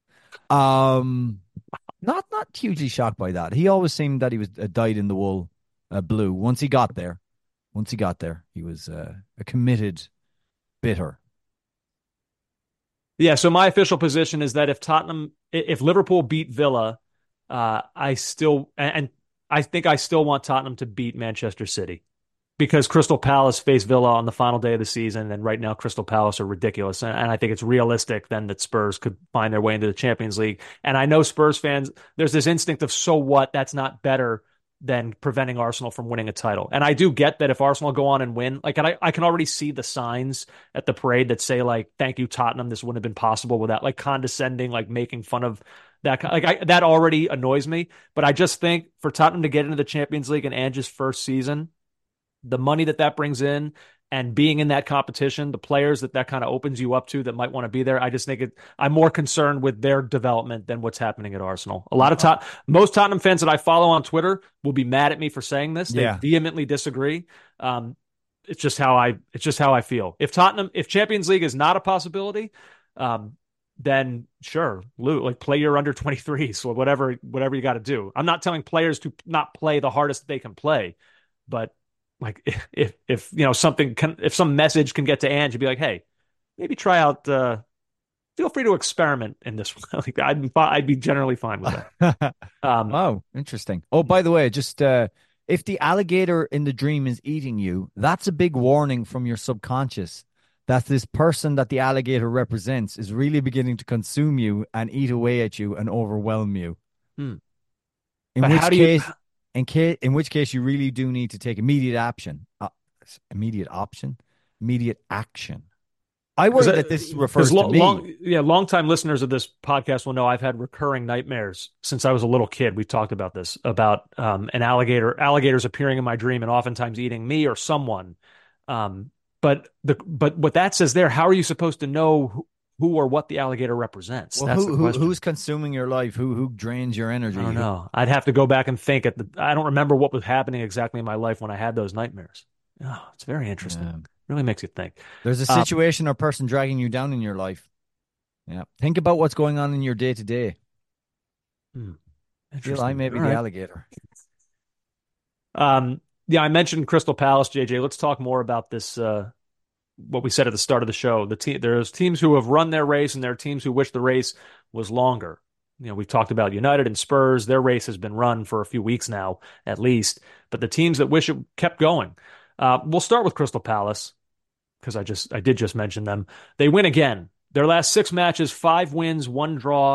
Not hugely shocked by that. He always seemed that he was a dyed in the wool Blue. Once he got there, he was a committed bitter.
Yeah. So my official position is that if Liverpool beat Villa, I think I still want Tottenham to beat Manchester City because Crystal Palace faced Villa on the final day of the season, and right now Crystal Palace are ridiculous. And I think it's realistic then that Spurs could find their way into the Champions League. And I know Spurs fans, there's this instinct of, so what? That's not better than preventing Arsenal from winning a title. And I do get that if Arsenal go on and win, like, and I can already see the signs at the parade that say, like, thank you, Tottenham, this wouldn't have been possible without, like, condescending, like making fun of that. That already annoys me. But I just think for Tottenham to get into the Champions League in Ange's first season, the money that brings in and being in that competition, the players that kind of opens you up to that might want to be there, I just think I'm more concerned with their development than what's happening at Arsenal. Most Tottenham fans that I follow on Twitter will be mad at me for saying this. They vehemently disagree. It's just how I feel. If Champions League is not a possibility, then sure, like play your under 23s, so whatever you got to do. I'm not telling players to not play the hardest they can play, but like if some message can get to Ange, you'd be like, hey, maybe try out. Feel free to experiment in this one. Like I'd be generally fine with that.
Oh, interesting. Oh, by the way, just if the alligator in the dream is eating you, that's a big warning from your subconscious that this person that the alligator represents is really beginning to consume you and eat away at you and overwhelm you. In which case you really do need to take immediate action. Immediate action. I worry that this refers to me.
Long-time listeners of this podcast will know I've had recurring nightmares since I was a little kid. We've talked about this, about an alligators appearing in my dream and oftentimes eating me or someone. But what that says there, how are you supposed to know who or what the alligator represents?
Well,
that's the question.
Who's consuming your life? Who drains your energy?
I don't know. I'd have to go back and think. I don't remember what was happening exactly in my life when I had those nightmares. Oh, it's very interesting. Yeah. Really makes you think.
There's a situation or person dragging you down in your life. Yeah. Think about what's going on in your day to day. I may be the alligator.
Yeah, I mentioned Crystal Palace, JJ. Let's talk more about this. What we said at the start of the show. There's teams who have run their race, and there are teams who wish the race was longer. We've talked about United and Spurs. Their race has been run for a few weeks now, at least. But the teams that wish it kept going. We'll start with Crystal Palace because I did just mention them. They win again. Their last 6 matches, 5 wins, 1 draw,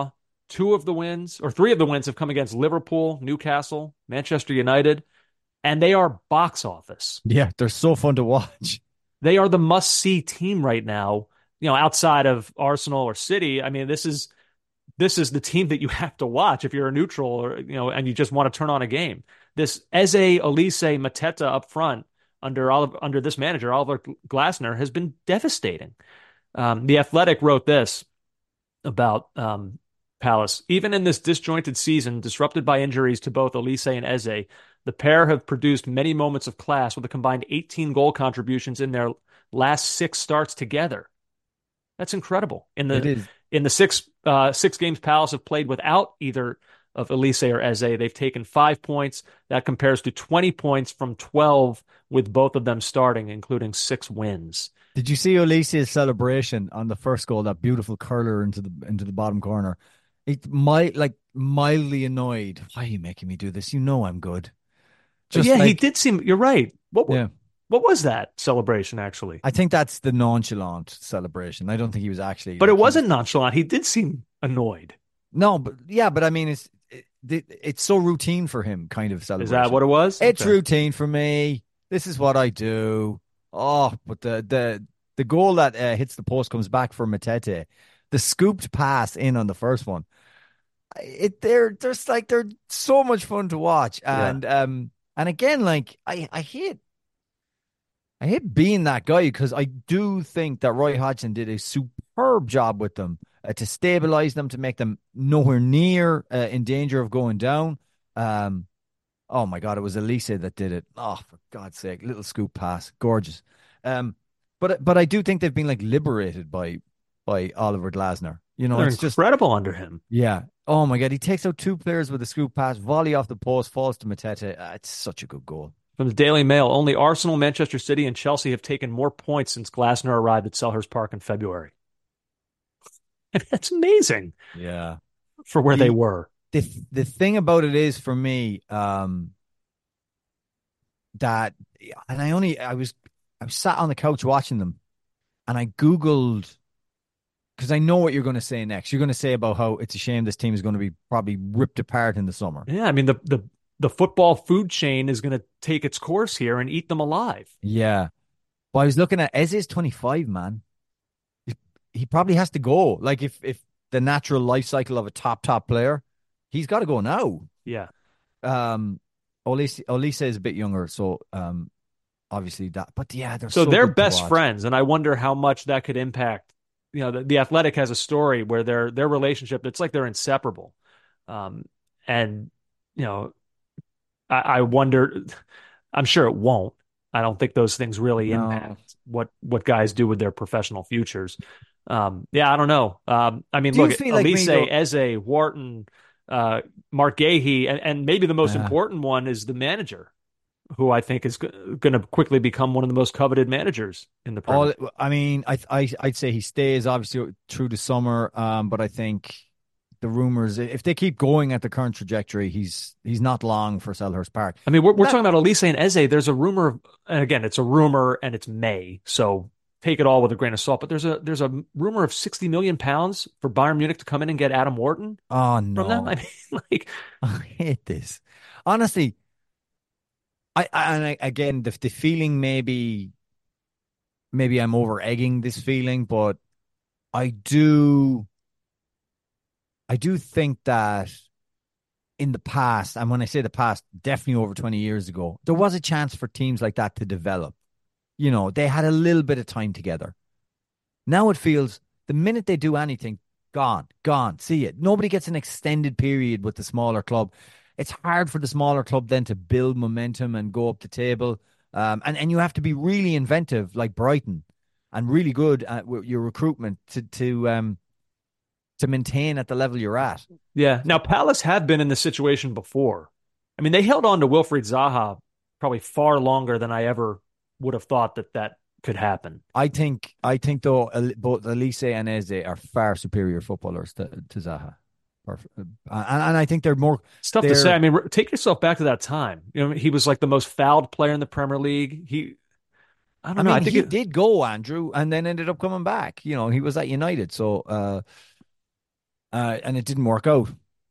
three of the wins have come against Liverpool, Newcastle, Manchester United, and they are box office.
Yeah, they're so fun to watch.
They are the must-see team right now, outside of Arsenal or City. I mean, this is the team that you have to watch if you're a neutral or, and you just want to turn on a game. This Eze, Elise, Mateta up front under this manager, Oliver Glasner, has been devastating. The Athletic wrote this about Palace. Even in this disjointed season, disrupted by injuries to both Elise and Eze, the pair have produced many moments of class with a combined 18 goal contributions in their last 6 starts together. That's incredible. In the six games Palace have played without either of Elise or Eze, they've taken 5 points. That compares to 20 points from 12 with both of them starting, including 6 wins.
Did you see Elise's celebration on the first goal? That beautiful curler into the bottom corner. It mildly annoyed. Why are you making me do this? You know I'm good.
He did seem. You're right. What was that celebration actually?
I think that's the nonchalant celebration. I don't think he was actually.
But it wasn't nonchalant. He did seem annoyed.
No, but I mean, it's so routine for him, kind of celebration.
Is that what it was?
It's routine for me. This is what I do. Oh, but the goal that hits the post comes back for Matete. The scooped pass in on the first one. They're so much fun to watch, and again, like I hate being that guy because I do think that Roy Hodgson did a superb job with them to stabilize them, to make them nowhere near in danger of going down. Oh my God, it was Elise that did it. Oh, for God's sake, little scoop pass, gorgeous. But I do think they've been like liberated by Oliver Glasner.
They're
it's just
incredible under him.
Yeah. Oh my God, he takes out 2 players with a scoop pass, volley off the post, falls to Matete. It's such a good goal.
From the Daily Mail, only Arsenal, Manchester City, and Chelsea have taken more points since Glasner arrived at Selhurst Park in February. That's amazing.
Yeah.
For where they were.
The thing about it is for me, that, and I was sat on the couch watching them, and I Googled, because I know what you're going to say next. You're going to say about how it's a shame this team is going to be probably ripped apart in the summer.
Yeah, I mean, the football food chain is going to take its course here and eat them alive.
Yeah. But I was looking at Eze's 25, man. He probably has to go. Like, if the natural life cycle of a top player, he's got to go now.
Yeah.
Olise is a bit younger, so obviously that. But yeah,
they're best friends, and I wonder how much that could impact. The Athletic has a story where their relationship, it's like they're inseparable, and I wonder. I'm sure it won't. I don't think those things really impact what guys do with their professional futures. I don't know. I mean, look, Elise, Eze, Wharton, Mark Gahey, and maybe the most important one is the manager, who I think is going to quickly become one of the most coveted managers in the Premier.
I mean, I'd say he stays obviously through the summer, but I think the rumors, if they keep going at the current trajectory, he's not long for Selhurst Park.
I mean, we're talking about Elise and Eze. There's a rumor, and again, it's a rumor, and it's May, so take it all with a grain of salt. But there's a rumor of £60 million for Bayern Munich to come in and get Adam Wharton.
Oh no!
From them. I mean,
I hate this. Honestly, again, the feeling maybe I'm over egging this feeling, but I do think that in the past, and when I say the past, definitely over 20 years ago, there was a chance for teams like that to develop. They had a little bit of time together. Now it feels the minute they do anything, gone, see it. Nobody gets an extended period with the smaller club. It's hard for the smaller club then to build momentum and go up the table. And you have to be really inventive like Brighton and really good at your recruitment to maintain at the level you're at.
Yeah. Now, Palace have been in this situation before. I mean, they held on to Wilfried Zaha probably far longer than I ever would have thought that could happen.
I think though, both Elise and Eze are far superior footballers to Zaha. And I think they're more...
It's tough to say. I mean, take yourself back to that time. He was like the most fouled player in the Premier League. I don't know. I think
he did go, Andrew, and then ended up coming back. He was at United. So and it didn't work out.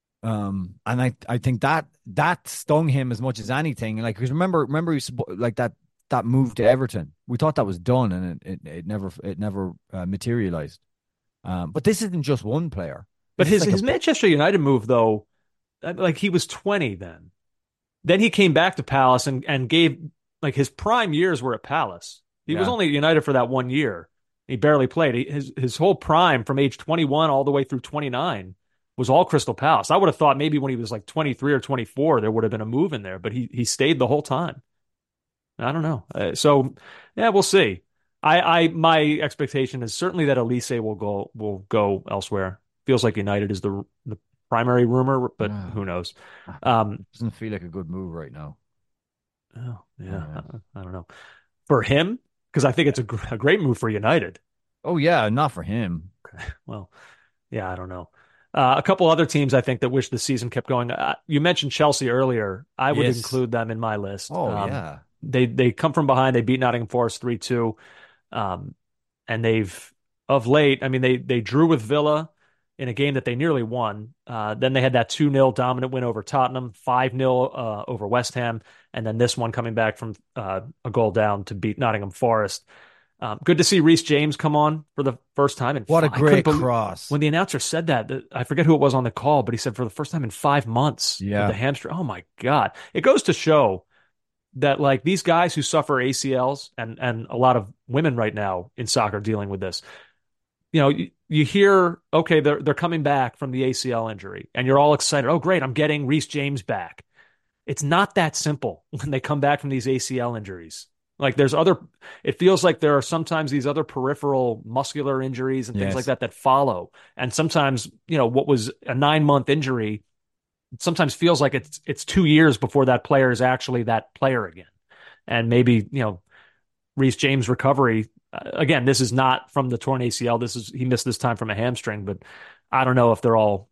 And I think that stung him as much as anything. Like, because remember he like that move to Everton. We thought that was done, and it never materialized. But this isn't just one player.
But
This is
his Manchester United move, though, like he was 20 then. Then he came back to Palace and gave, like, his prime years were at Palace. He was only at United for that 1 year. He barely played. His whole prime from age 21 all the way through 29 was all Crystal Palace. I would have thought maybe when he was like 23 or 24, there would have been a move in there, but he stayed the whole time. I don't know. So yeah, we'll see. My expectation is certainly that Elise will go elsewhere. Feels like United is the primary rumor, but who knows?
Doesn't feel like a good move right now.
Oh, yeah. I don't know. For him, because I think it's a great move for United.
Oh yeah, not for him.
Okay. Well, yeah, I don't know. A couple other teams I think that wish the season kept going. You mentioned Chelsea earlier. I would include them in my list.
Oh yeah.
They come from behind. They beat Nottingham Forest 3-2. And they've, of late, I mean, they drew with Villa in a game that they nearly won. Then they had that 2-0 dominant win over Tottenham, 5-0 over West Ham, and then this one coming back from a goal down to beat Nottingham Forest. Good to see Reece James come on for the first time.
What a great cross.
When the announcer said that, I forget who it was on the call, but he said for the first time in 5 months with the hamstring. Oh, my God. It goes to show that, like, these guys who suffer ACLs and a lot of women right now in soccer dealing with this, you know, you hear, okay, they're coming back from the ACL injury, and you're all excited. Oh, great, I'm getting Reece James back. It's not that simple when they come back from these ACL injuries. Like, it feels like there are sometimes these other peripheral muscular injuries and things like that follow. And sometimes, you know, what was a 9-month injury sometimes feels like it's 2 years before that player is actually that player again. And maybe, you know, Reece James' recovery, again, this is not from the torn ACL. He missed this time from a hamstring, but I don't know if they're all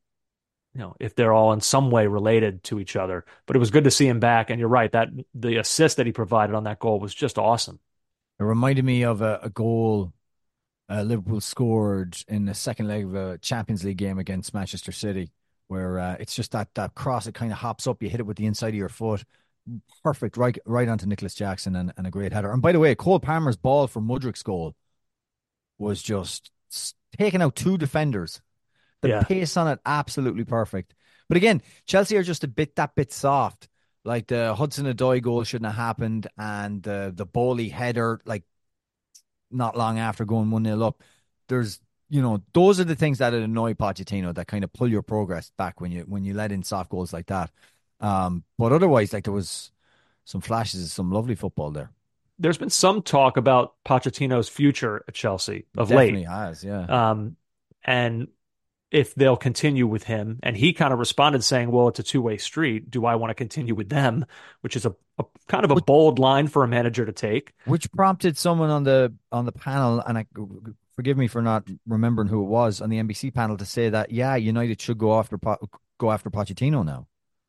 in some way related to each other. But it was good to see him back. And you're right, that the assist that he provided on that goal was just awesome.
It reminded me of a goal Liverpool scored in the second leg of a Champions League game against Manchester City, where it's just that cross, it kind of hops up, you hit it with the inside of your foot. Perfect, right onto Nicholas Jackson, and a great header. And by the way, Cole Palmer's ball for Mudryk's goal was just taking out 2 defenders. The pace on it, absolutely perfect. But again, Chelsea are just a bit soft. Like the Hudson-Odoi goal shouldn't have happened, and the Bowley header, like not long after going 1-0 up. There's, you know, those are the things that annoy Pochettino, that kind of pull your progress back when you let in soft goals like that. But otherwise, like, there was some flashes of some lovely football there.
There's been some talk about Pochettino's future at Chelsea of late.
Definitely has, yeah.
And if they'll continue with him, and he kind of responded saying, well, it's a two-way street. Do I want to continue with them? Which is a kind of a bold line for a manager to take.
Which prompted someone on the panel, and forgive me for not remembering who it was, on the NBC panel, to say that, yeah, United should go after Pochettino now.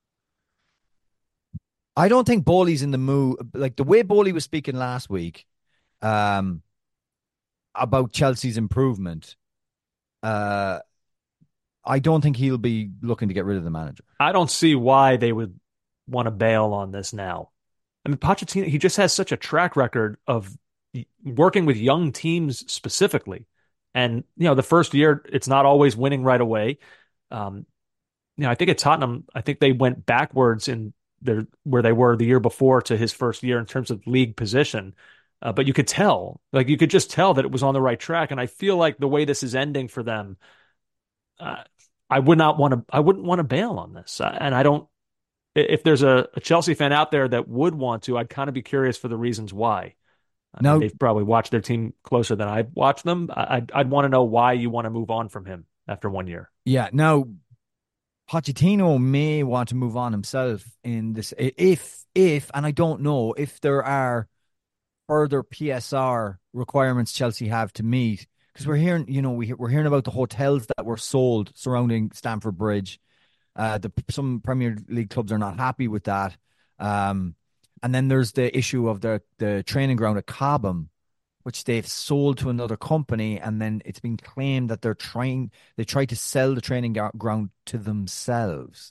I don't think Bowley's in the mood. Like, the way Bowley was speaking last week about Chelsea's improvement, I don't think he'll be looking to get rid of the manager.
I don't see why they would want to bail on this now. I mean, Pochettino, he just has such a track record of working with young teams specifically. And, you know, the first year, it's not always winning right away. You know, I think at Tottenham, I think they went backwards in where they were the year before to his first year in terms of league position. But you could just tell that it was on the right track. And I feel like the way this is ending for them, I wouldn't want to bail on this. And I don't, if there's a Chelsea fan out there that would want to, I'd kind of be curious for the reasons why. Now, they've probably watched their team closer than I've watched them. I'd want to know why you want to move on from him after 1 year.
Yeah. Now, Pochettino may want to move on himself in this, if, and I don't know if there are further PSR requirements Chelsea have to meet, because we're hearing, you know, we're hearing about the hotels that were sold surrounding Stamford Bridge. Some Premier League clubs are not happy with that. And then there's the issue of the training ground at Cobham which they've sold to another company, and then it's been claimed that they tried to sell the training ground to themselves.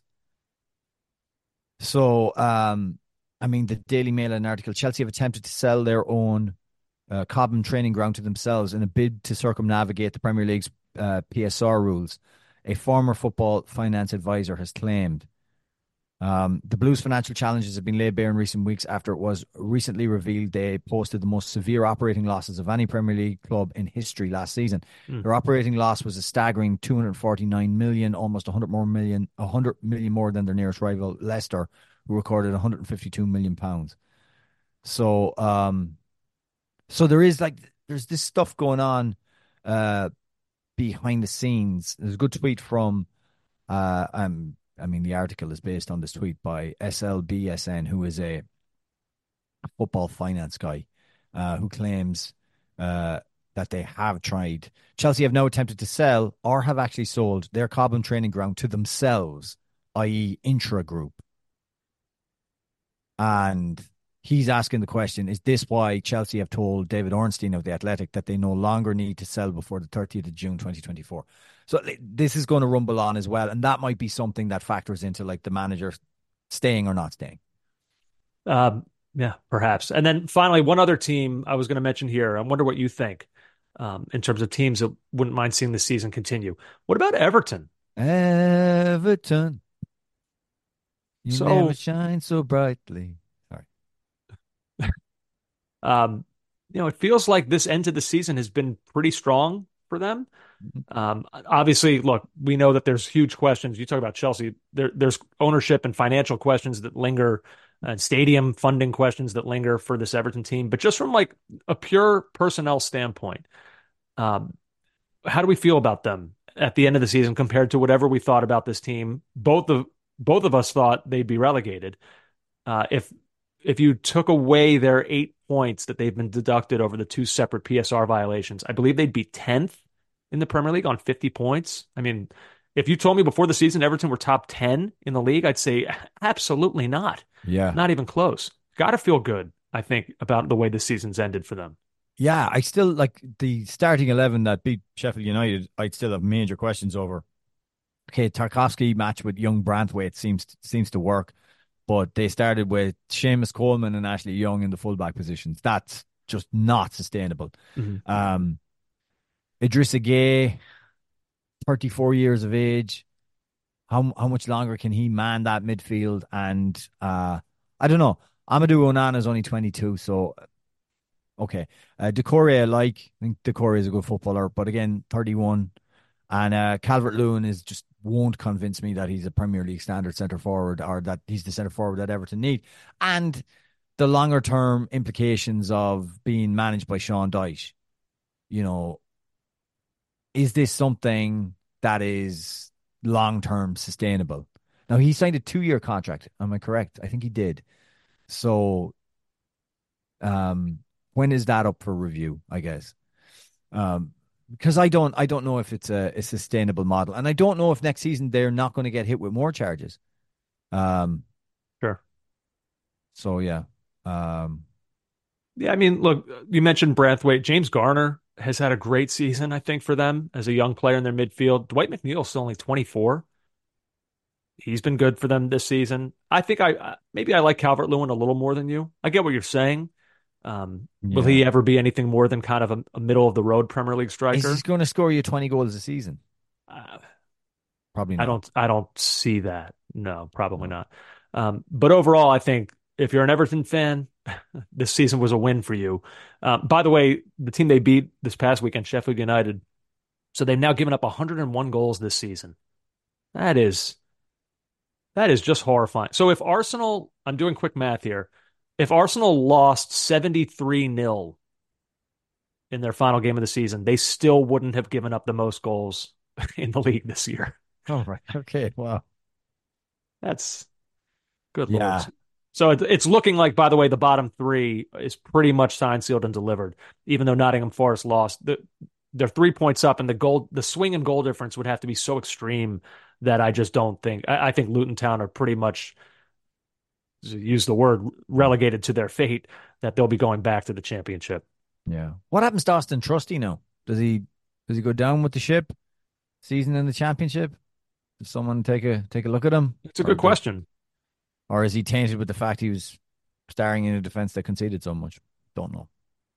So, I mean, the Daily Mail had an article, Chelsea have attempted to sell their own Cobham training ground to themselves in a bid to circumnavigate the Premier League's PSR rules, a former football finance advisor has claimed. The Blues' financial challenges have been laid bare in recent weeks after it was recently revealed they posted the most severe operating losses of any Premier League club in history last season. Their operating loss was a staggering 249 million, almost 100 million more than their nearest rival, Leicester, who recorded 152 million pounds. So, so there's this stuff going on behind the scenes. There's a good tweet from the article is based on this tweet by SLBSN, who is a football finance guy, who claims that they have tried. Chelsea have now attempted to sell or have actually sold their Cobham training ground to themselves, i.e. Intra Group. And he's asking the question, is this why Chelsea have told David Ornstein of The Athletic that they no longer need to sell before the 30th of June 2024? So this is going to rumble on as well. And that might be something that factors into like the manager staying or not staying.
Yeah, perhaps. And then finally, one other team I was going to mention here. I wonder what you think in terms of teams that wouldn't mind seeing the season continue. What about Everton?
Everton. You never shine so brightly. Sorry.
It feels like this end of the season has been pretty strong for them. Obviously, look, we know that there's huge questions. You talk about Chelsea, there's ownership and financial questions that linger, and stadium funding questions that linger for this Everton team. But just from like a pure personnel standpoint, how do we feel about them at the end of the season compared to whatever we thought about this team? Both of us thought they'd be relegated. If you took away their 8 points that they've been deducted over the 2 separate PSR violations, I believe they'd be 10th in the Premier League on 50 points. I mean, if you told me before the season Everton were top 10 in the league, I'd say absolutely not.
Yeah.
Not even close. Got to feel good, I think, about the way the season's ended for them.
Yeah, I still like the starting 11 that beat Sheffield United. I'd still have major questions over. Okay, Tarkowski match with young Branthwaite seems to work, but they started with Seamus Coleman and Ashley Young in the fullback positions. That's just not sustainable.
Mm-hmm.
Idrissa Gueye, 34 years of age. How much longer can he man that midfield? And I don't know. Amadou Onana is only 22, so okay. Doucouré, I think Doucouré is a good footballer, but again, 31. And Calvert-Lewin just won't convince me that he's a Premier League standard centre forward, or that he's the centre forward that Everton need. And the longer term implications of being managed by Sean Dyche. Is this something that is long-term sustainable? Now, he signed a 2-year contract. Am I correct? I think he did. So, when is that up for review, I guess? Because I don't know if it's a sustainable model. And I don't know if next season they're not going to get hit with more charges.
Sure.
So, yeah.
Yeah, I mean, look, you mentioned Branthwaite. James Garner has had a great season, I think, for them as a young player in their midfield. Dwight McNeil's still only 24. He's been good for them this season. I think I like Calvert-Lewin a little more than you. I get what you're saying. Will he ever be anything more than kind of a middle-of-the-road Premier League striker?
Is he going to score you 20 goals a season? Probably not.
I don't see that. No, probably not. But overall, I think if you're an Everton fan, this season was a win for you. By the way, the team they beat this past weekend, Sheffield United, so they've now given up 101 goals this season. That is just horrifying. So if Arsenal, I'm doing quick math here, if Arsenal lost 73-0 in their final game of the season, they still wouldn't have given up the most goals in the league this year.
Oh, right. Okay. Wow.
That's good. Yeah. Lord. So it's looking like, by the way, the bottom 3 is pretty much signed, sealed, and delivered, even though Nottingham Forest lost. They're 3 points up, and the swing and goal difference would have to be so extreme that I just don't think. I think Luton Town are pretty much, to use the word, relegated to their fate, that they'll be going back to the Championship.
Yeah. What happens to Austin Trusty now? Does he go down with the ship? Season in the championship? Does someone take a look at him?
It's a good question.
Or is he tainted with the fact he was starring in a defense that conceded so much? Don't know.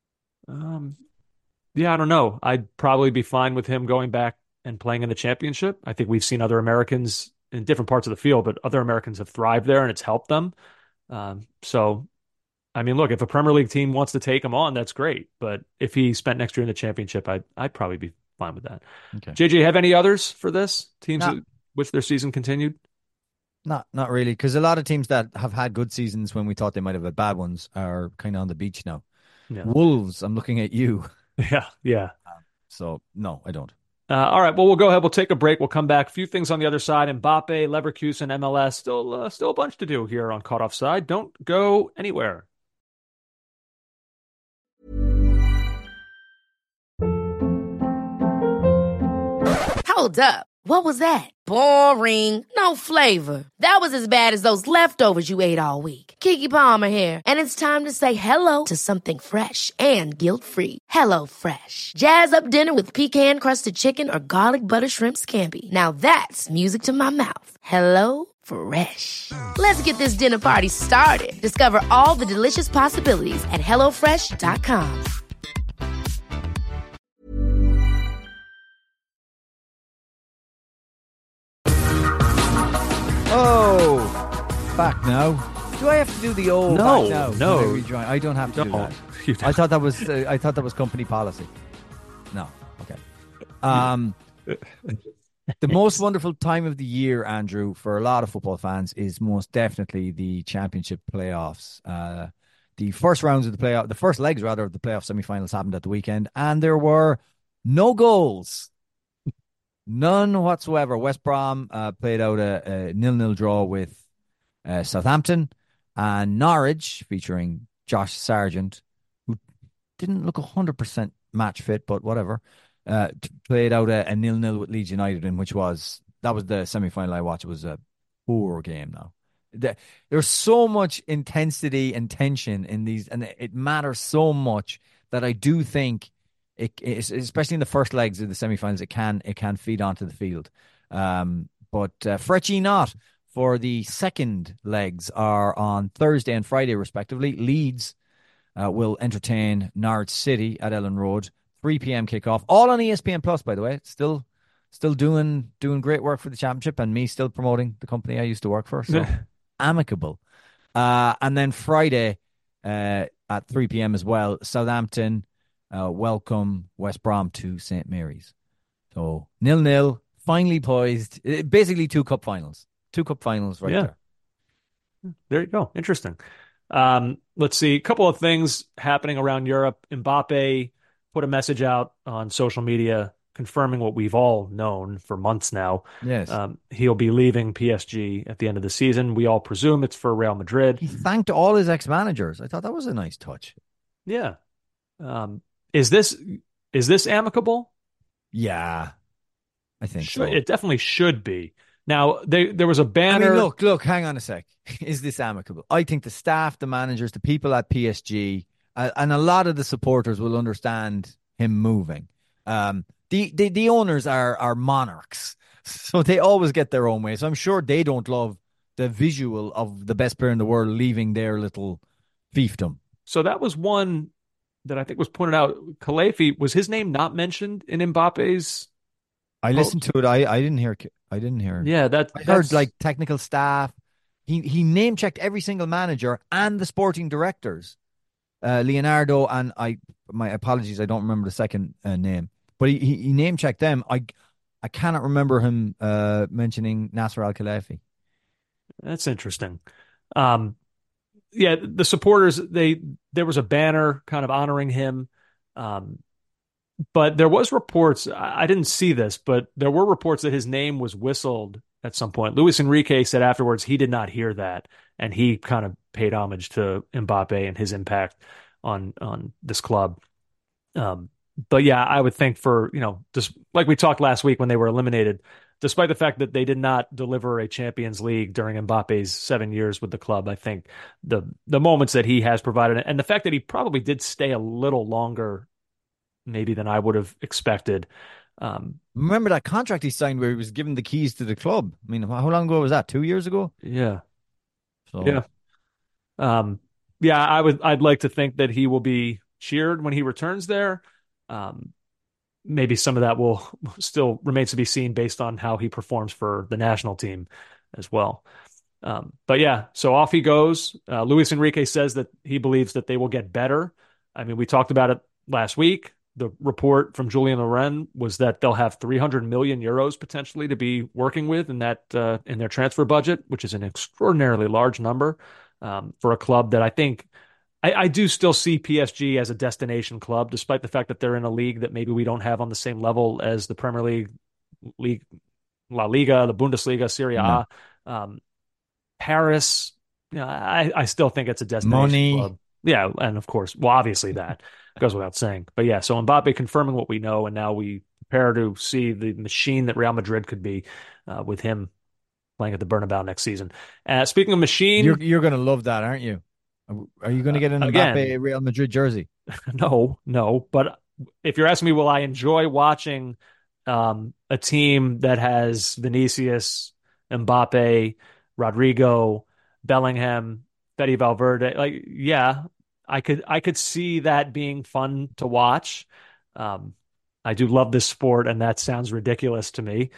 Yeah, I don't know. I'd probably be fine with him going back and playing in the championship. I think we've seen other Americans in different parts of the field, but other Americans have thrived there and it's helped them. So, I mean, look, if a Premier League team wants to take him on, that's great. But if he spent next year in the championship, I'd probably be fine with that.
Okay.
JJ, have any others for this? Teams
No.
which their season continued?
Not really, because a lot of teams that have had good seasons when we thought they might have had bad ones are kind of on the beach now.
Yeah.
Wolves, I'm looking at you.
Yeah.
So, no, I don't.
All right. Well, we'll go ahead. We'll take a break. We'll come back. A few things on the other side. Mbappe, Leverkusen, MLS. Still a bunch to do here on Caught Offside. Don't go anywhere.
Hold up. What was that? Boring. No flavor. That was as bad as those leftovers you ate all week. Keke Palmer here, and it's time to say hello to something fresh and guilt-free. Hello Fresh. Jazz up dinner with pecan-crusted chicken or garlic butter shrimp scampi. Now that's music to my mouth. Hello Fresh. Let's get this dinner party started. Discover all the delicious possibilities at hellofresh.com.
Oh, back now. Do I have to do the old
No,
back now?
no.
when I rejoin? I don't have to do
Don't.
that.
You don't.
I thought that was company policy. No, okay. The most wonderful time of the year, Andrew, for a lot of football fans is most definitely the championship playoffs. The first legs rather of the playoff semi-finals happened at the weekend, and there were no goals. None whatsoever. West Brom played out a 0-0 draw with Southampton, and Norwich, featuring Josh Sargent, who didn't look 100% match fit, but whatever, played out a 0-0 with Leeds United, that was the semi-final I watched. It was a poor game now. There's so much intensity and tension in these, and it matters so much that I do think especially in the first legs of the semi-finals, it can feed onto the field. But fret ye not, for the second legs are on Thursday and Friday, respectively. Leeds will entertain Norwich City at Ellen Road, 3 p.m. kickoff. All on ESPN Plus, by the way. Still doing great work for the championship, and me still promoting the company I used to work for. So amicable. And then Friday at 3 p.m. as well, Southampton welcome West Brom to St. Mary's. So 0-0, finally poised. Basically two cup finals right there.
There you go. Interesting. Let's see. A couple of things happening around Europe. Mbappe put a message out on social media confirming what we've all known for months now.
Yes.
He'll be leaving PSG at the end of the season. We all presume it's for Real Madrid.
He thanked all his ex-managers. I thought that was a nice touch.
Yeah. Is this amicable?
Yeah, I think so.
It definitely should be. Now, there was a banner.
I mean, look, hang on a sec. Is this amicable? I think the staff, the managers, the people at PSG, and a lot of the supporters will understand him moving. The owners are monarchs, so they always get their own way. So I'm sure they don't love the visual of the best player in the world leaving their little fiefdom.
So that was one that I think was pointed out. Khalifi, was his name not mentioned in Mbappe's?
I listened to it. I didn't hear.
Yeah,
I heard like technical staff. He name checked every single manager and the sporting directors. Leonardo and my apologies, I don't remember the second name, but he name checked them. I cannot remember him mentioning Nasser Al Khelaifi.
That's interesting. Yeah, the supporters, there was a banner kind of honoring him. But there was reports, I didn't see this, but there were reports that his name was whistled at some point. Luis Enrique said afterwards he did not hear that, and he kind of paid homage to Mbappe and his impact on this club. But yeah, I would think for, just like we talked last week when they were eliminated, despite the fact that they did not deliver a Champions League during Mbappe's 7 years with the club, I think the moments that he has provided and the fact that he probably did stay a little longer maybe than I would have expected.
Remember that contract he signed where he was given the keys to the club? I mean, how long ago was that? 2 years ago?
Yeah.
So
Yeah. I'd like to think that he will be cheered when he returns there. Maybe some of that will still remains to be seen based on how he performs for the national team as well. But yeah, so off he goes. Luis Enrique says that he believes that they will get better. I mean, we talked about it last week. The report from Julien Loren was that they'll have 300 million euros potentially to be working with in their transfer budget, which is an extraordinarily large number for a club that I think I do still see PSG as a destination club, despite the fact that they're in a league that maybe we don't have on the same level as the Premier League, La Liga, the Bundesliga, Serie A. Paris, I still think it's a destination club. Yeah, and of course, well, obviously that goes without saying. But yeah, so Mbappe confirming what we know, and now we prepare to see the machine that Real Madrid could be with him playing at the Bernabeu next season. Speaking of machine,
you're going to love that, aren't you? Are you going to get an Mbappe Real Madrid jersey?
No. But if you're asking me, will I enjoy watching a team that has Vinicius, Mbappe, Rodrigo, Bellingham, Fede Valverde? Like, yeah, I could see that being fun to watch. I do love this sport, and that sounds ridiculous to me.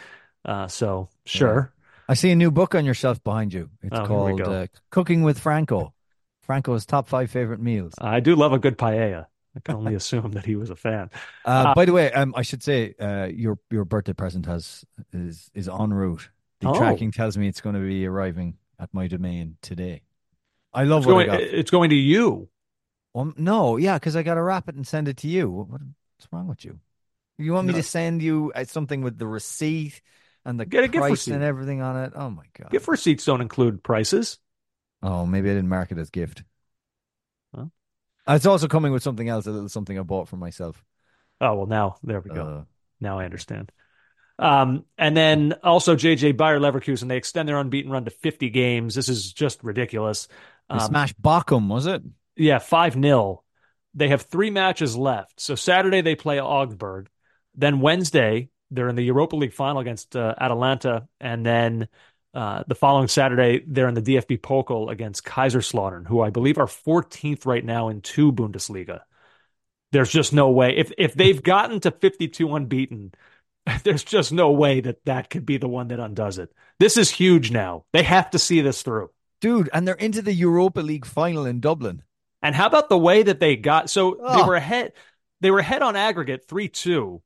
So sure.
Yeah. I see a new book on your shelf behind you. It's called Cooking with Franco. Franco's top 5 favorite meals.
I do love a good paella. I can only assume that he was a fan.
By the way, I should say your birthday present is en route. The tracking tells me it's going to be arriving at my domain today. I love what I got.
It's going to you.
No, yeah, because I got to wrap it and send it to you. What's wrong with you? You want me to send you something with the receipt and the price and everything on it? Oh my God!
Gift receipts don't include prices.
Oh, maybe I didn't mark it as gift.
Huh?
It's also coming with something else, a little something I bought for myself.
Oh, well, now, there we go. Now I understand. And then also JJ Bayer Leverkusen, they extend their unbeaten run to 50 games. This is just ridiculous.
They smashed Bochum, was it?
Yeah, 5-0. They have 3 matches left. So Saturday they play Augsburg. Then Wednesday, they're in the Europa League final against Atalanta. And then the following Saturday, they're in the DFB Pokal against Kaiserslautern, who I believe are 14th right now in 2 Bundesliga. There's just no way. If they've gotten to 52 unbeaten, there's just no way that could be the one that undoes it. This is huge now. They have to see this through.
Dude, and they're into the Europa League final in Dublin.
And how about the way that they got... So they were ahead. They were ahead on aggregate 3-2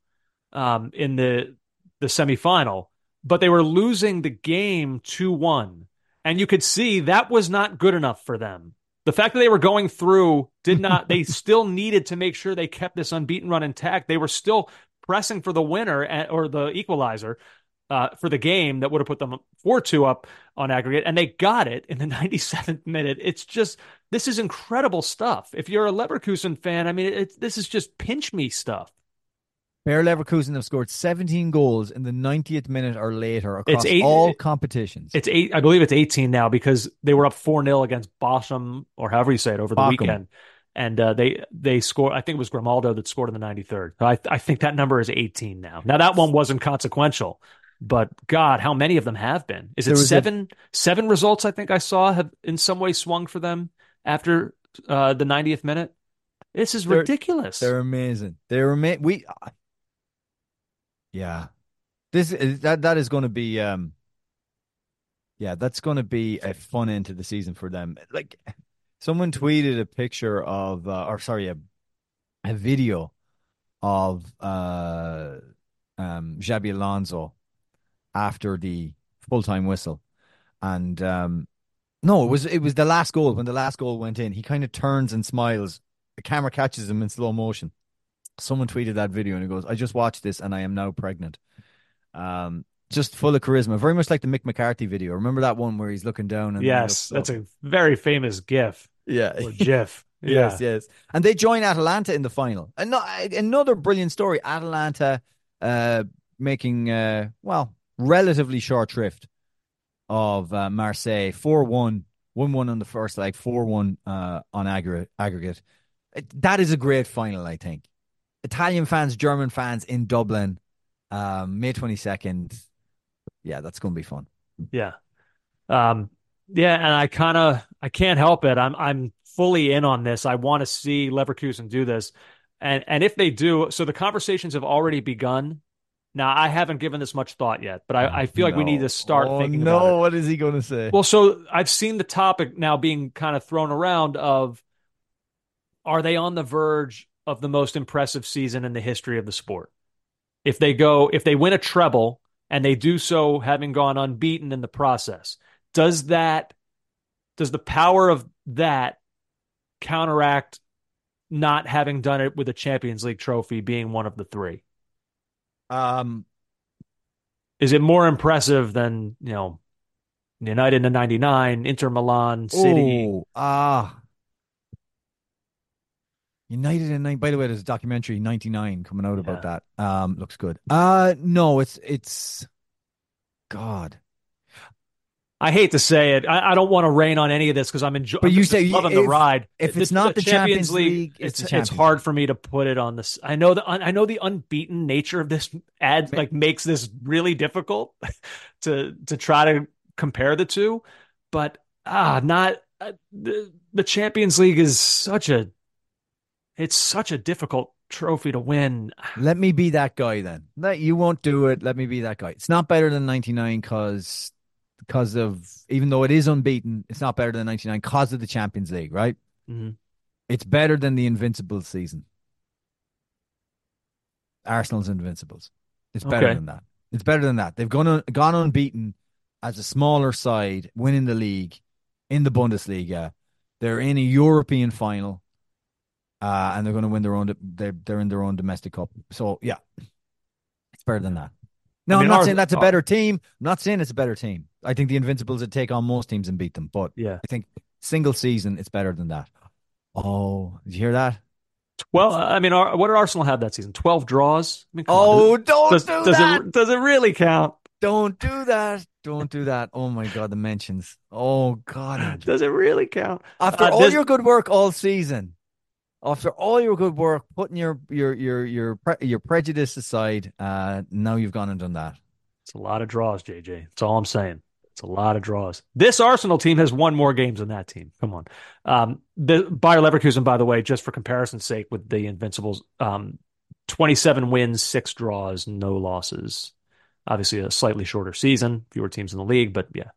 in the semifinal, but they were losing the game 2-1. And you could see that was not good enough for them. The fact that they were going through did not... They still needed to make sure they kept this unbeaten run intact. They were still pressing for the winner or the equalizer for the game that would have put them 4-2 up on aggregate, and they got it in the 97th minute. It's just, this is incredible stuff. If you're a Leverkusen fan, I mean, this is just pinch me stuff.
Bayer Leverkusen have scored 17 goals in the 90th minute or later across all competitions.
I believe it's 18 now because they were up 4-0 against Bochum, or however you say it, over the weekend. And they scored, I think it was Grimaldo that scored in the 93rd. I think that number is 18 now. Now, that one wasn't consequential, but God, how many of them have been? Is it seven results I think I saw have in some way swung for them after the 90th minute? This is ridiculous.
They're amazing. They're amazing. Yeah. That is going to be that's going to be a fun end to the season for them. Like, someone tweeted a picture of a video of Xabi Alonso after the full-time whistle. And no, it was the last goal. When the last goal went in, he kind of turns and smiles. The camera catches him in slow motion. Someone tweeted that video and he goes, "I just watched this and I am now pregnant." Just full of charisma, very much like the Mick McCarthy video. Remember that one where he's looking down? And
yes, that's a very famous GIF.
Yeah,
or GIF. Yeah.
Yes. And they join Atalanta in the final. Another brilliant story. Atalanta making, relatively short shrift of Marseille. 4-1, 1-1 on the first leg, 4-1 on aggregate. That is a great final, I think. Italian fans, German fans in Dublin, May 22nd. Yeah, that's going to be fun.
Yeah. And I can't help it. I'm fully in on this. I want to see Leverkusen do this. And if they do, so the conversations have already begun. Now, I haven't given this much thought yet, but I feel like we need to start thinking about it.
What is he going to say?
Well, so I've seen the topic now being kind of thrown around of, are they on the verge of the most impressive season in the history of the sport? If they win a treble and they do so having gone unbeaten in the process, does the power of that counteract not having done it with a Champions League trophy being one of the three? Is it more impressive than, United in '99, Inter Milan, City?
United in 9. By the way, there's a documentary 99 coming out about that. Looks good. No, it's God.
I hate to say it. I don't want to rain on any of this because I'm enjoying. But
you say
loving the ride.
If it's not the Champions League,
it's hard for me to put it on this. I know the unbeaten nature of this makes this really difficult to try to compare the two. But the Champions League is such a difficult trophy to win.
Let me be that guy then. You won't do it. Let me be that guy. It's not better than 99 because of, even though it is unbeaten, it's not better than 99 because of the Champions League, right?
Mm-hmm.
It's better than the Invincibles season. Arsenal's Invincibles. It's better than that. It's better than that. They've gone unbeaten as a smaller side, winning the league in the Bundesliga. They're in a European final. And they're going to win their own. They're in their own domestic cup. So yeah, it's better than that. No, I'm not saying that's a better team. I'm not saying it's a better team. I think the Invincibles would take on most teams and beat them. But I think single season, it's better than that. Oh, did you hear that?
Well, what did Arsenal have that season? 12 draws.
Don't do that.
Does it really count?
Don't do that. Don't do that. Oh my God, the mentions. Oh God,
does it really count?
After all your good work all season. After all your good work, putting your prejudice aside, now you've gone and done that.
It's a lot of draws, JJ. That's all I'm saying. It's a lot of draws. This Arsenal team has won more games than that team. Come on. The Bayer Leverkusen, by the way, just for comparison's sake with the Invincibles, 27 wins, 6 draws, no losses. Obviously a slightly shorter season, fewer teams in the league, but yeah.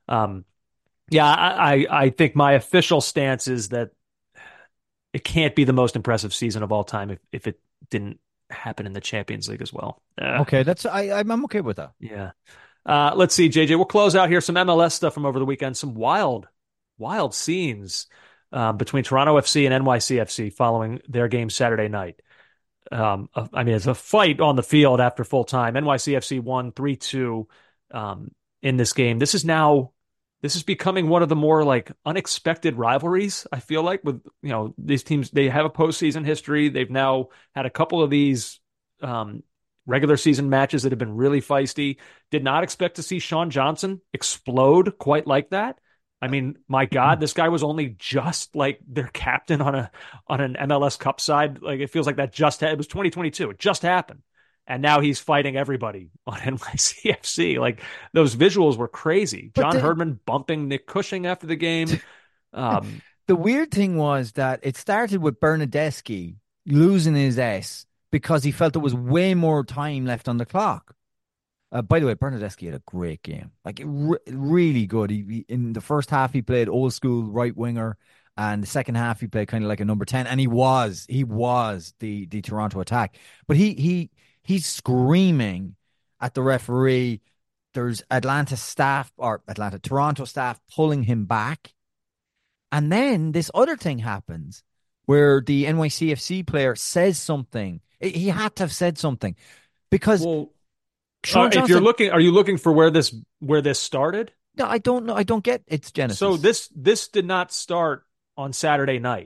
I think my official stance is that it can't be the most impressive season of all time if it didn't happen in the Champions League as well.
Okay, I'm okay with that.
Yeah. Let's see, JJ. We'll close out here. Some MLS stuff from over the weekend. Some wild scenes between Toronto FC and NYCFC following their game Saturday night. It's a fight on the field after full time. NYCFC won 3-2 in this game. This is becoming one of the more unexpected rivalries, I feel like, with these teams. They have a postseason history. They've now had a couple of these regular season matches that have been really feisty. Did not expect to see Sean Johnson explode quite like that. I mean, my God, this guy was only just their captain on an MLS Cup side. It feels like that it was 2022. It just happened. And now he's fighting everybody on NYCFC. Those visuals were crazy. John Herdman bumping Nick Cushing after the game.
The weird thing was that it started with Bernadeschi losing his S because he felt there was way more time left on the clock. By the way, Bernadeschi had a great game. Really good. He in the first half, he played old school right winger. And the second half, he played kind of like a number 10. And he was the Toronto attack. But he's screaming at the referee. There's Toronto staff pulling him back. And then this other thing happens where the NYCFC player says something. He had to have said something because
if you're looking, are you looking for where this started?
No, I don't know. I don't get its genesis.
So this did not start on Saturday night.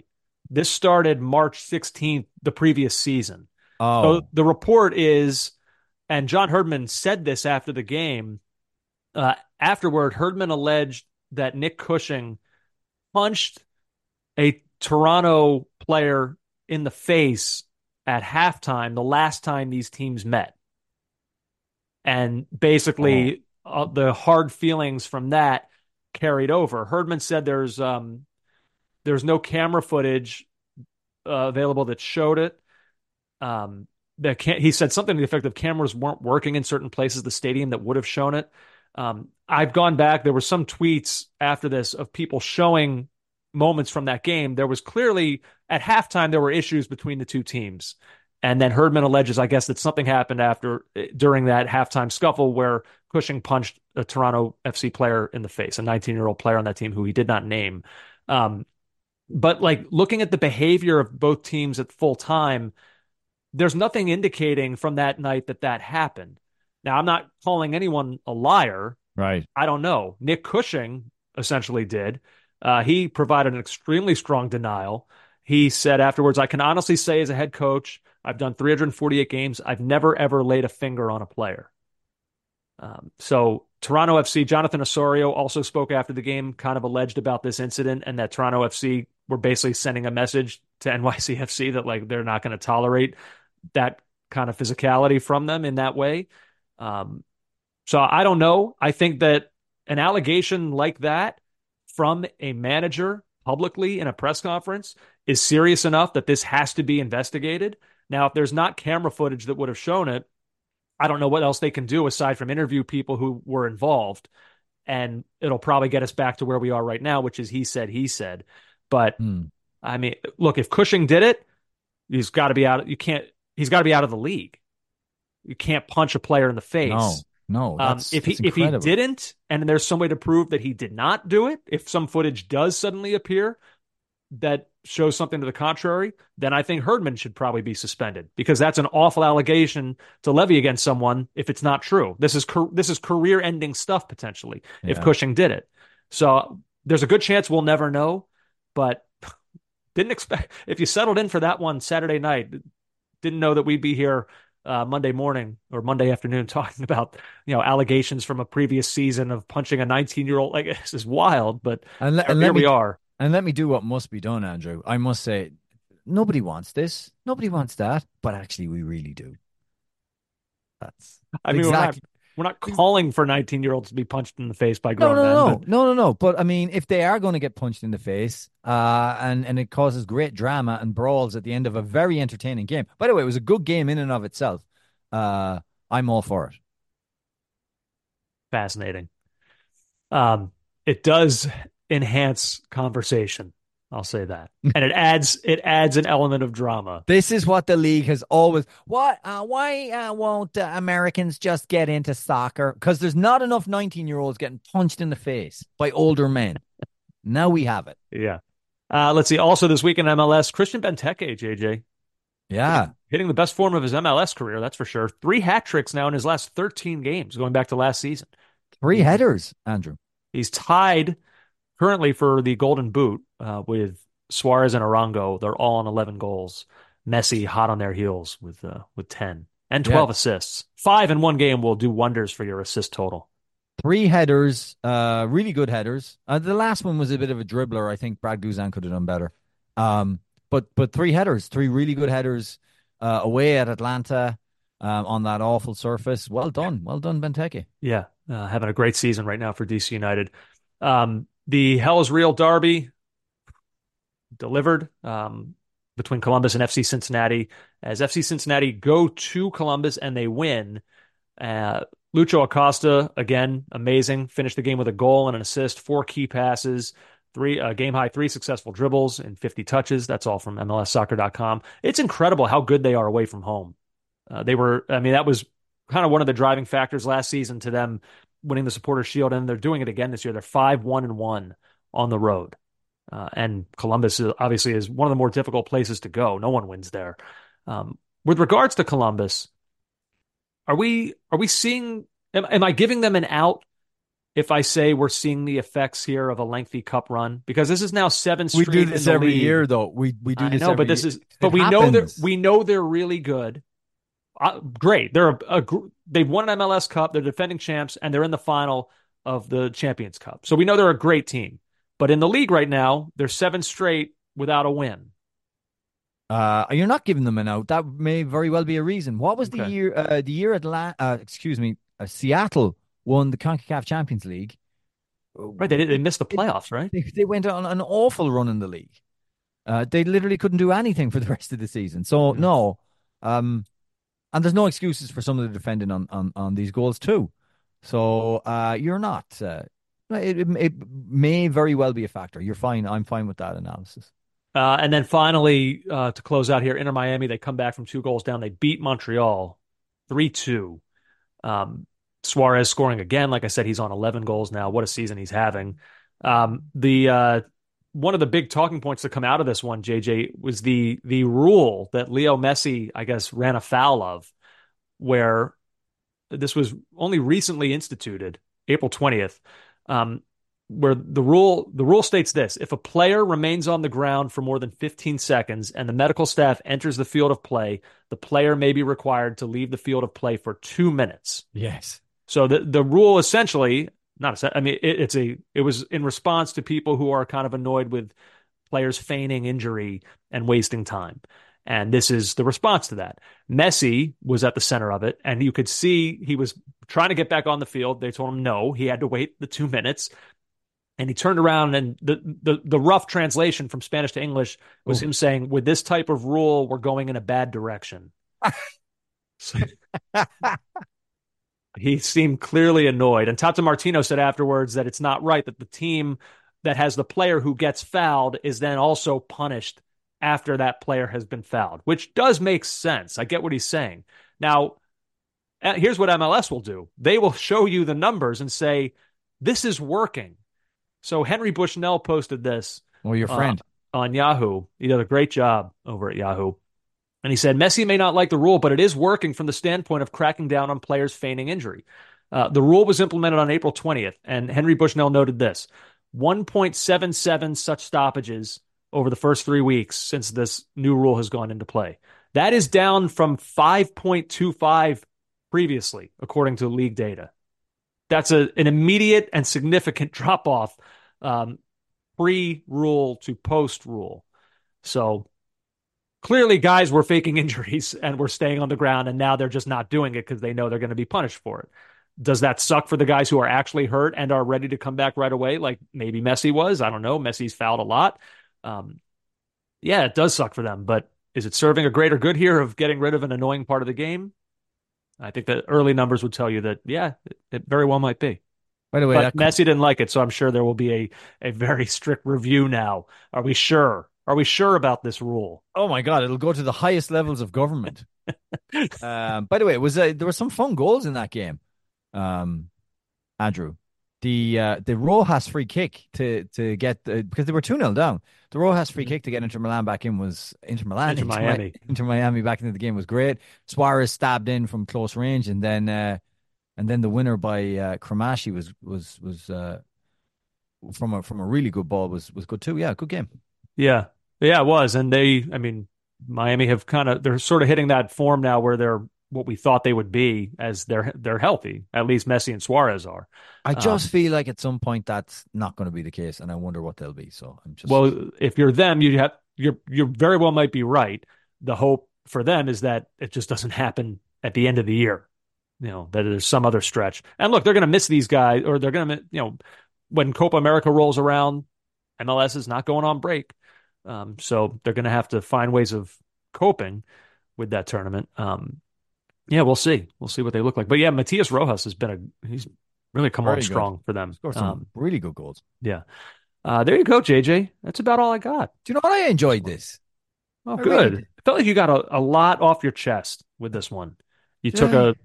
This started March 16th, the previous season.
Oh,
So the report is, and John Herdman said this after the game. Afterward, Herdman alleged that Nick Cushing punched a Toronto player in the face at halftime the last time these teams met. And basically, the hard feelings from that carried over. Herdman said there's no camera footage available that showed it. He said something to the effect of cameras weren't working in certain places of the stadium that would have shown it. I've gone back. There were some tweets after this of people showing moments from that game. There was clearly at halftime there were issues between the two teams. And then Herdman alleges, I guess, that something happened during that halftime scuffle where Cushing punched a Toronto FC player in the face, a 19-year-old player on that team who he did not name. But like looking at the behavior of both teams at full time, there's nothing indicating from that night that happened. Now, I'm not calling anyone a liar.
right.
I don't know. Nick Cushing essentially did. He provided an extremely strong denial. He said afterwards, I can honestly say as a head coach, I've done 348 games. I've never, ever laid a finger on a player. So Toronto FC, Jonathan Osorio also spoke after the game, kind of alleged about this incident and that Toronto FC were basically sending a message to NYCFC that like they're not going to tolerate that kind of physicality from them in that way. So I don't know. I think that an allegation like that from a manager publicly in a press conference is serious enough that this has to be investigated. Now, if there's not camera footage that would have shown it, I don't know what else they can do aside from interview people who were involved. And it'll probably get us back to where we are right now, which is he said. But I mean, look, if Cushing did it, he's got to be out. He's got to be out of the league. You can't punch a player in the face.
No.
If he didn't, and there's some way to prove that he did not do it, if some footage does suddenly appear that shows something to the contrary, then I think Herdman should probably be suspended because that's an awful allegation to levy against someone if it's not true. This is career-ending stuff potentially if Cushing did it. So there's a good chance we'll never know, but didn't expect if you settled in for that one Saturday night, didn't know that we'd be here Monday morning or Monday afternoon talking about allegations from a previous season of punching a 19-year-old. Like this is wild, but here we are.
And let me do what must be done, Andrew. I must say, nobody wants this. Nobody wants that. But actually, we really do.
We're not calling for 19-year-olds to be punched in the face by grown men.
No. But I mean, if they are going to get punched in the face, and it causes great drama and brawls at the end of a very entertaining game. By the way, it was a good game in and of itself. I'm all for it.
Fascinating. It does enhance conversation. I'll say that. And it adds an element of drama.
This is what the league has always. Why won't Americans just get into soccer? Because there's not enough 19-year-olds getting punched in the face by older men. Now we have it.
Yeah. Let's see. Also this week in MLS, Christian Benteke, JJ.
Yeah.
Hitting the best form of his MLS career, that's for sure. 3 hat tricks now in his last 13 games, going back to last season.
3 headers, Andrew.
He's tied currently for the Golden Boot with Suarez and Arango. They're all on 11 goals. Messi hot on their heels with 10 and 12 assists. 5 in one game will do wonders for your assist total.
3 headers, really good headers. The last one was a bit of a dribbler. I think Brad Guzan could have done better. But 3 headers, 3 really good headers away at Atlanta on that awful surface. Well done, Benteke.
Yeah, having a great season right now for DC United. The Hell's Real Derby delivered between Columbus and FC Cincinnati. As FC Cincinnati go to Columbus and they win, Lucho Acosta, again, amazing. Finished the game with a goal and an assist, 4 key passes, 3 game high 3 successful dribbles and 50 touches. That's all from MLSsoccer.com. It's incredible how good they are away from home. That was kind of one of the driving factors last season to them winning the Supporters' Shield, and they're doing it again this year. They're 5-1-1 on the road. And Columbus obviously is one of the more difficult places to go. No one wins there. With regards to Columbus, are we seeing, am I giving them an out if I say we're seeing the effects here of a lengthy cup run? Because this is now 7 straight.
We do this
in the
every
league.
year, though. We do this.
I know, but
this
is.
It
But
happens.
we know they're really good. Great. They're they've won an MLS Cup. They're defending champs, and they're in the final of the Champions Cup. So we know they're a great team. But in the league right now, they're 7 straight without a win.
You're not giving them an out. That may very well be a reason. What was the year? The year Seattle won the CONCACAF Champions League.
Right, they missed the playoffs, right?
They went on an awful run in the league. They literally couldn't do anything for the rest of the season. So no, and there's no excuses for some of the defending on these goals too. So you're not. It may very well be a factor. You're fine. I'm fine with that analysis.
And then finally, to close out here, Inter Miami, they come back from 2 goals down. They beat Montreal 3-2. Suarez scoring again. Like I said, he's on 11 goals now. What a season he's having. One of the big talking points to come out of this one, JJ, was the rule that Leo Messi, I guess, ran afoul of, where this was only recently instituted, April 20th, where the rule states this: if a player remains on the ground for more than 15 seconds and the medical staff enters the field of play, the player may be required to leave the field of play for 2 minutes.
Yes.
So the rule essentially, it was in response to people who are kind of annoyed with players feigning injury and wasting time. And this is the response to that. Messi was at the center of it, and you could see he was trying to get back on the field. They told him no, he had to wait the 2 minutes. And he turned around, and the rough translation from Spanish to English was him saying, with this type of rule, we're going in a bad direction. He seemed clearly annoyed. And Tata Martino said afterwards that it's not right that the team that has the player who gets fouled is then also punished after that player has been fouled, which does make sense. I get what he's saying. Now, here's what MLS will do. They will show you the numbers and say, this is working. So Henry Bushnell posted this.
Well, your friend.
On Yahoo. He did a great job over at Yahoo. And he said, Messi may not like the rule, but it is working from the standpoint of cracking down on players feigning injury. The rule was implemented on April 20th, and Henry Bushnell noted this: 1.77 such stoppages over the first 3 weeks since this new rule has gone into play. That is down from 5.25 previously, according to league data. That's an immediate and significant drop-off pre-rule to post-rule. So clearly guys were faking injuries and were staying on the ground, and now they're just not doing it because they know they're going to be punished for it. Does that suck for the guys who are actually hurt and are ready to come back right away, like maybe Messi was? I don't know. Messi's fouled a lot. Yeah, it does suck for them, but is it serving a greater good here of getting rid of an annoying part of the game? I think that early numbers would tell you that, yeah, it very well might be.
By the way,
but Messi didn't like it, so I'm sure there will be a very strict review now. Are we sure? Are we sure about this rule?
Oh my God, it'll go to the highest levels of government. By the way, there were some fun goals in that game. Andrew, the Rojas free kick to get because they were 2-0 down. The Rojas free kick to get Inter Miami back into Miami back into the game was great. Suarez stabbed in from close range, and then the winner by Kramashi was from a really good ball was good too. Yeah, good game.
Yeah, it was. And Miami have they're sort of hitting that form now where they're what we thought they would be as they're healthy. At least Messi and Suarez are.
I just feel like at some point that's not going to be the case, and I wonder what they'll be. So I'm just
if you're them, you very well might be right. The hope for them is that it just doesn't happen at the end of the year. That there's some other stretch. And look, they're going to miss these guys, or they're going to, when Copa America rolls around, MLS is not going on break. So they're going to have to find ways of coping with that tournament. Yeah, we'll see. We'll see what they look like. But yeah, Matias Rojas he's really come on strong for them.
Scored some really good goals.
Yeah. There you go, JJ. That's about all I got.
Do you know what? I enjoyed this.
Oh, good. Really, I felt like you got a lot off your chest with this one. You took I'm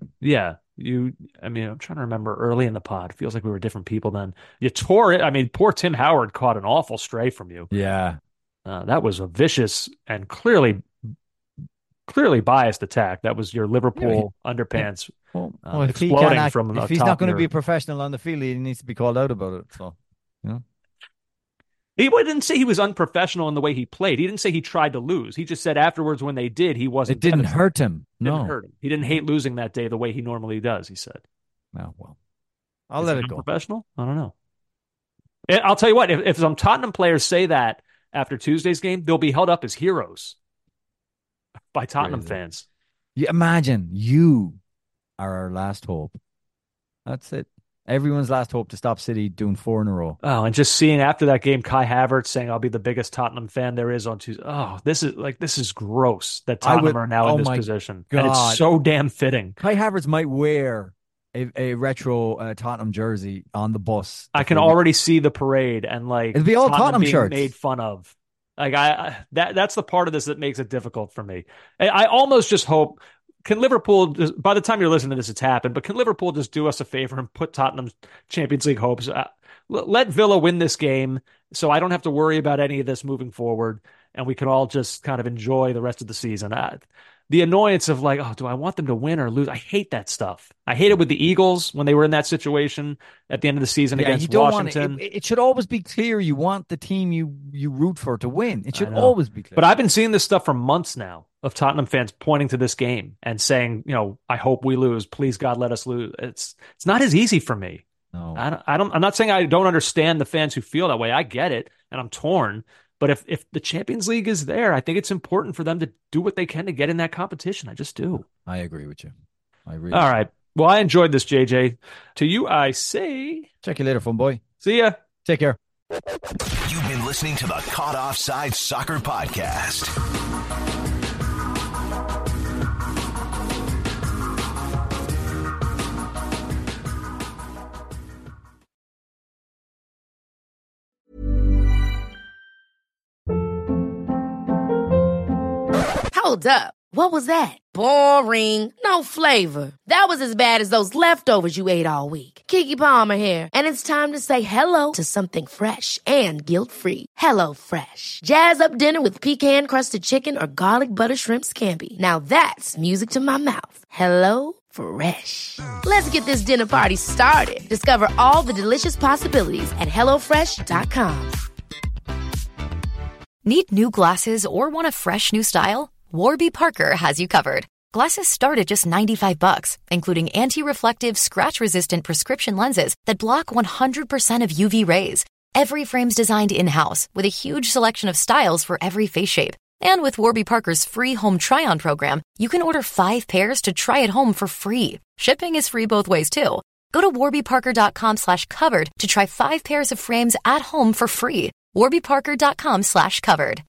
trying to remember early in the pod. It feels like we were different people then. You tore it. Poor Tim Howard caught an awful stray from you.
Yeah.
That was a vicious and clearly clearly biased attack. That was your Liverpool underpants exploding from
if he's not going to be a professional on the field, he needs to be called out about it. So,
He didn't say he was unprofessional in the way he played. He didn't say he tried to lose. He just said afterwards when they did, he wasn't.
It didn't hurt him. No.
It didn't hurt him. He didn't hate losing that day the way he normally does, he said.
Oh, well. I'll let it go.
Professional? I don't know. I'll tell you what, if some Tottenham players say that after Tuesday's game, they'll be held up as heroes by Tottenham fans.
Imagine you are our last hope. That's it. Everyone's last hope to stop City doing 4 in a row.
Oh, and just seeing after that game, Kai Havertz saying, "I'll be the biggest Tottenham fan there is on Tuesday." Oh, this is gross that Tottenham are now in this position. God. And it's so damn fitting.
Kai Havertz might wear a retro Tottenham jersey on the bus.
I can already see the parade and
it'll be all Tottenham
being
shirts
made fun of. That's the part of this that makes it difficult for me. I almost just hope. Can Liverpool, by the time you're listening to this, it's happened, but can Liverpool just do us a favor and put Tottenham's Champions League hopes? Let Villa win this game so I don't have to worry about any of this moving forward, and we can all just kind of enjoy the rest of the season. The annoyance of do I want them to win or lose? I hate that stuff. I hate it with the Eagles when they were in that situation at the end of the season against Washington.
It should always be clear you want the team you root for to win. It should always be clear.
But I've been seeing this stuff for months now of Tottenham fans pointing to this game and saying, I hope we lose. Please, God, let us lose. It's not as easy for me.
No,
I'm not saying I don't understand the fans who feel that way. I get it, and I'm torn. But if the Champions League is there, I think it's important for them to do what they can to get in that competition. I just do.
I agree with you. All
right. Well, I enjoyed this, JJ. To you, I say...
Check you later, fun boy.
See ya.
Take care.
You've been listening to the Caught Offside Soccer Podcast.
Hold up. What was that? Boring. No flavor. That was as bad as those leftovers you ate all week. Keke Palmer here. And it's time to say hello to something fresh and guilt-free. Hello Fresh. Jazz up dinner with pecan-crusted chicken or garlic butter shrimp scampi. Now that's music to my mouth. Hello Fresh. Let's get this dinner party started. Discover all the delicious possibilities at HelloFresh.com.
Need new glasses or want a fresh new style? Warby Parker has you covered. Glasses start at just $95, including anti-reflective, scratch-resistant prescription lenses that block 100% of UV rays. Every frame's designed in-house with a huge selection of styles for every face shape. And with Warby Parker's free home try-on program, you can order 5 pairs to try at home for free. Shipping is free both ways, too. Go to warbyparker.com/covered to try 5 pairs of frames at home for free. warbyparker.com/covered.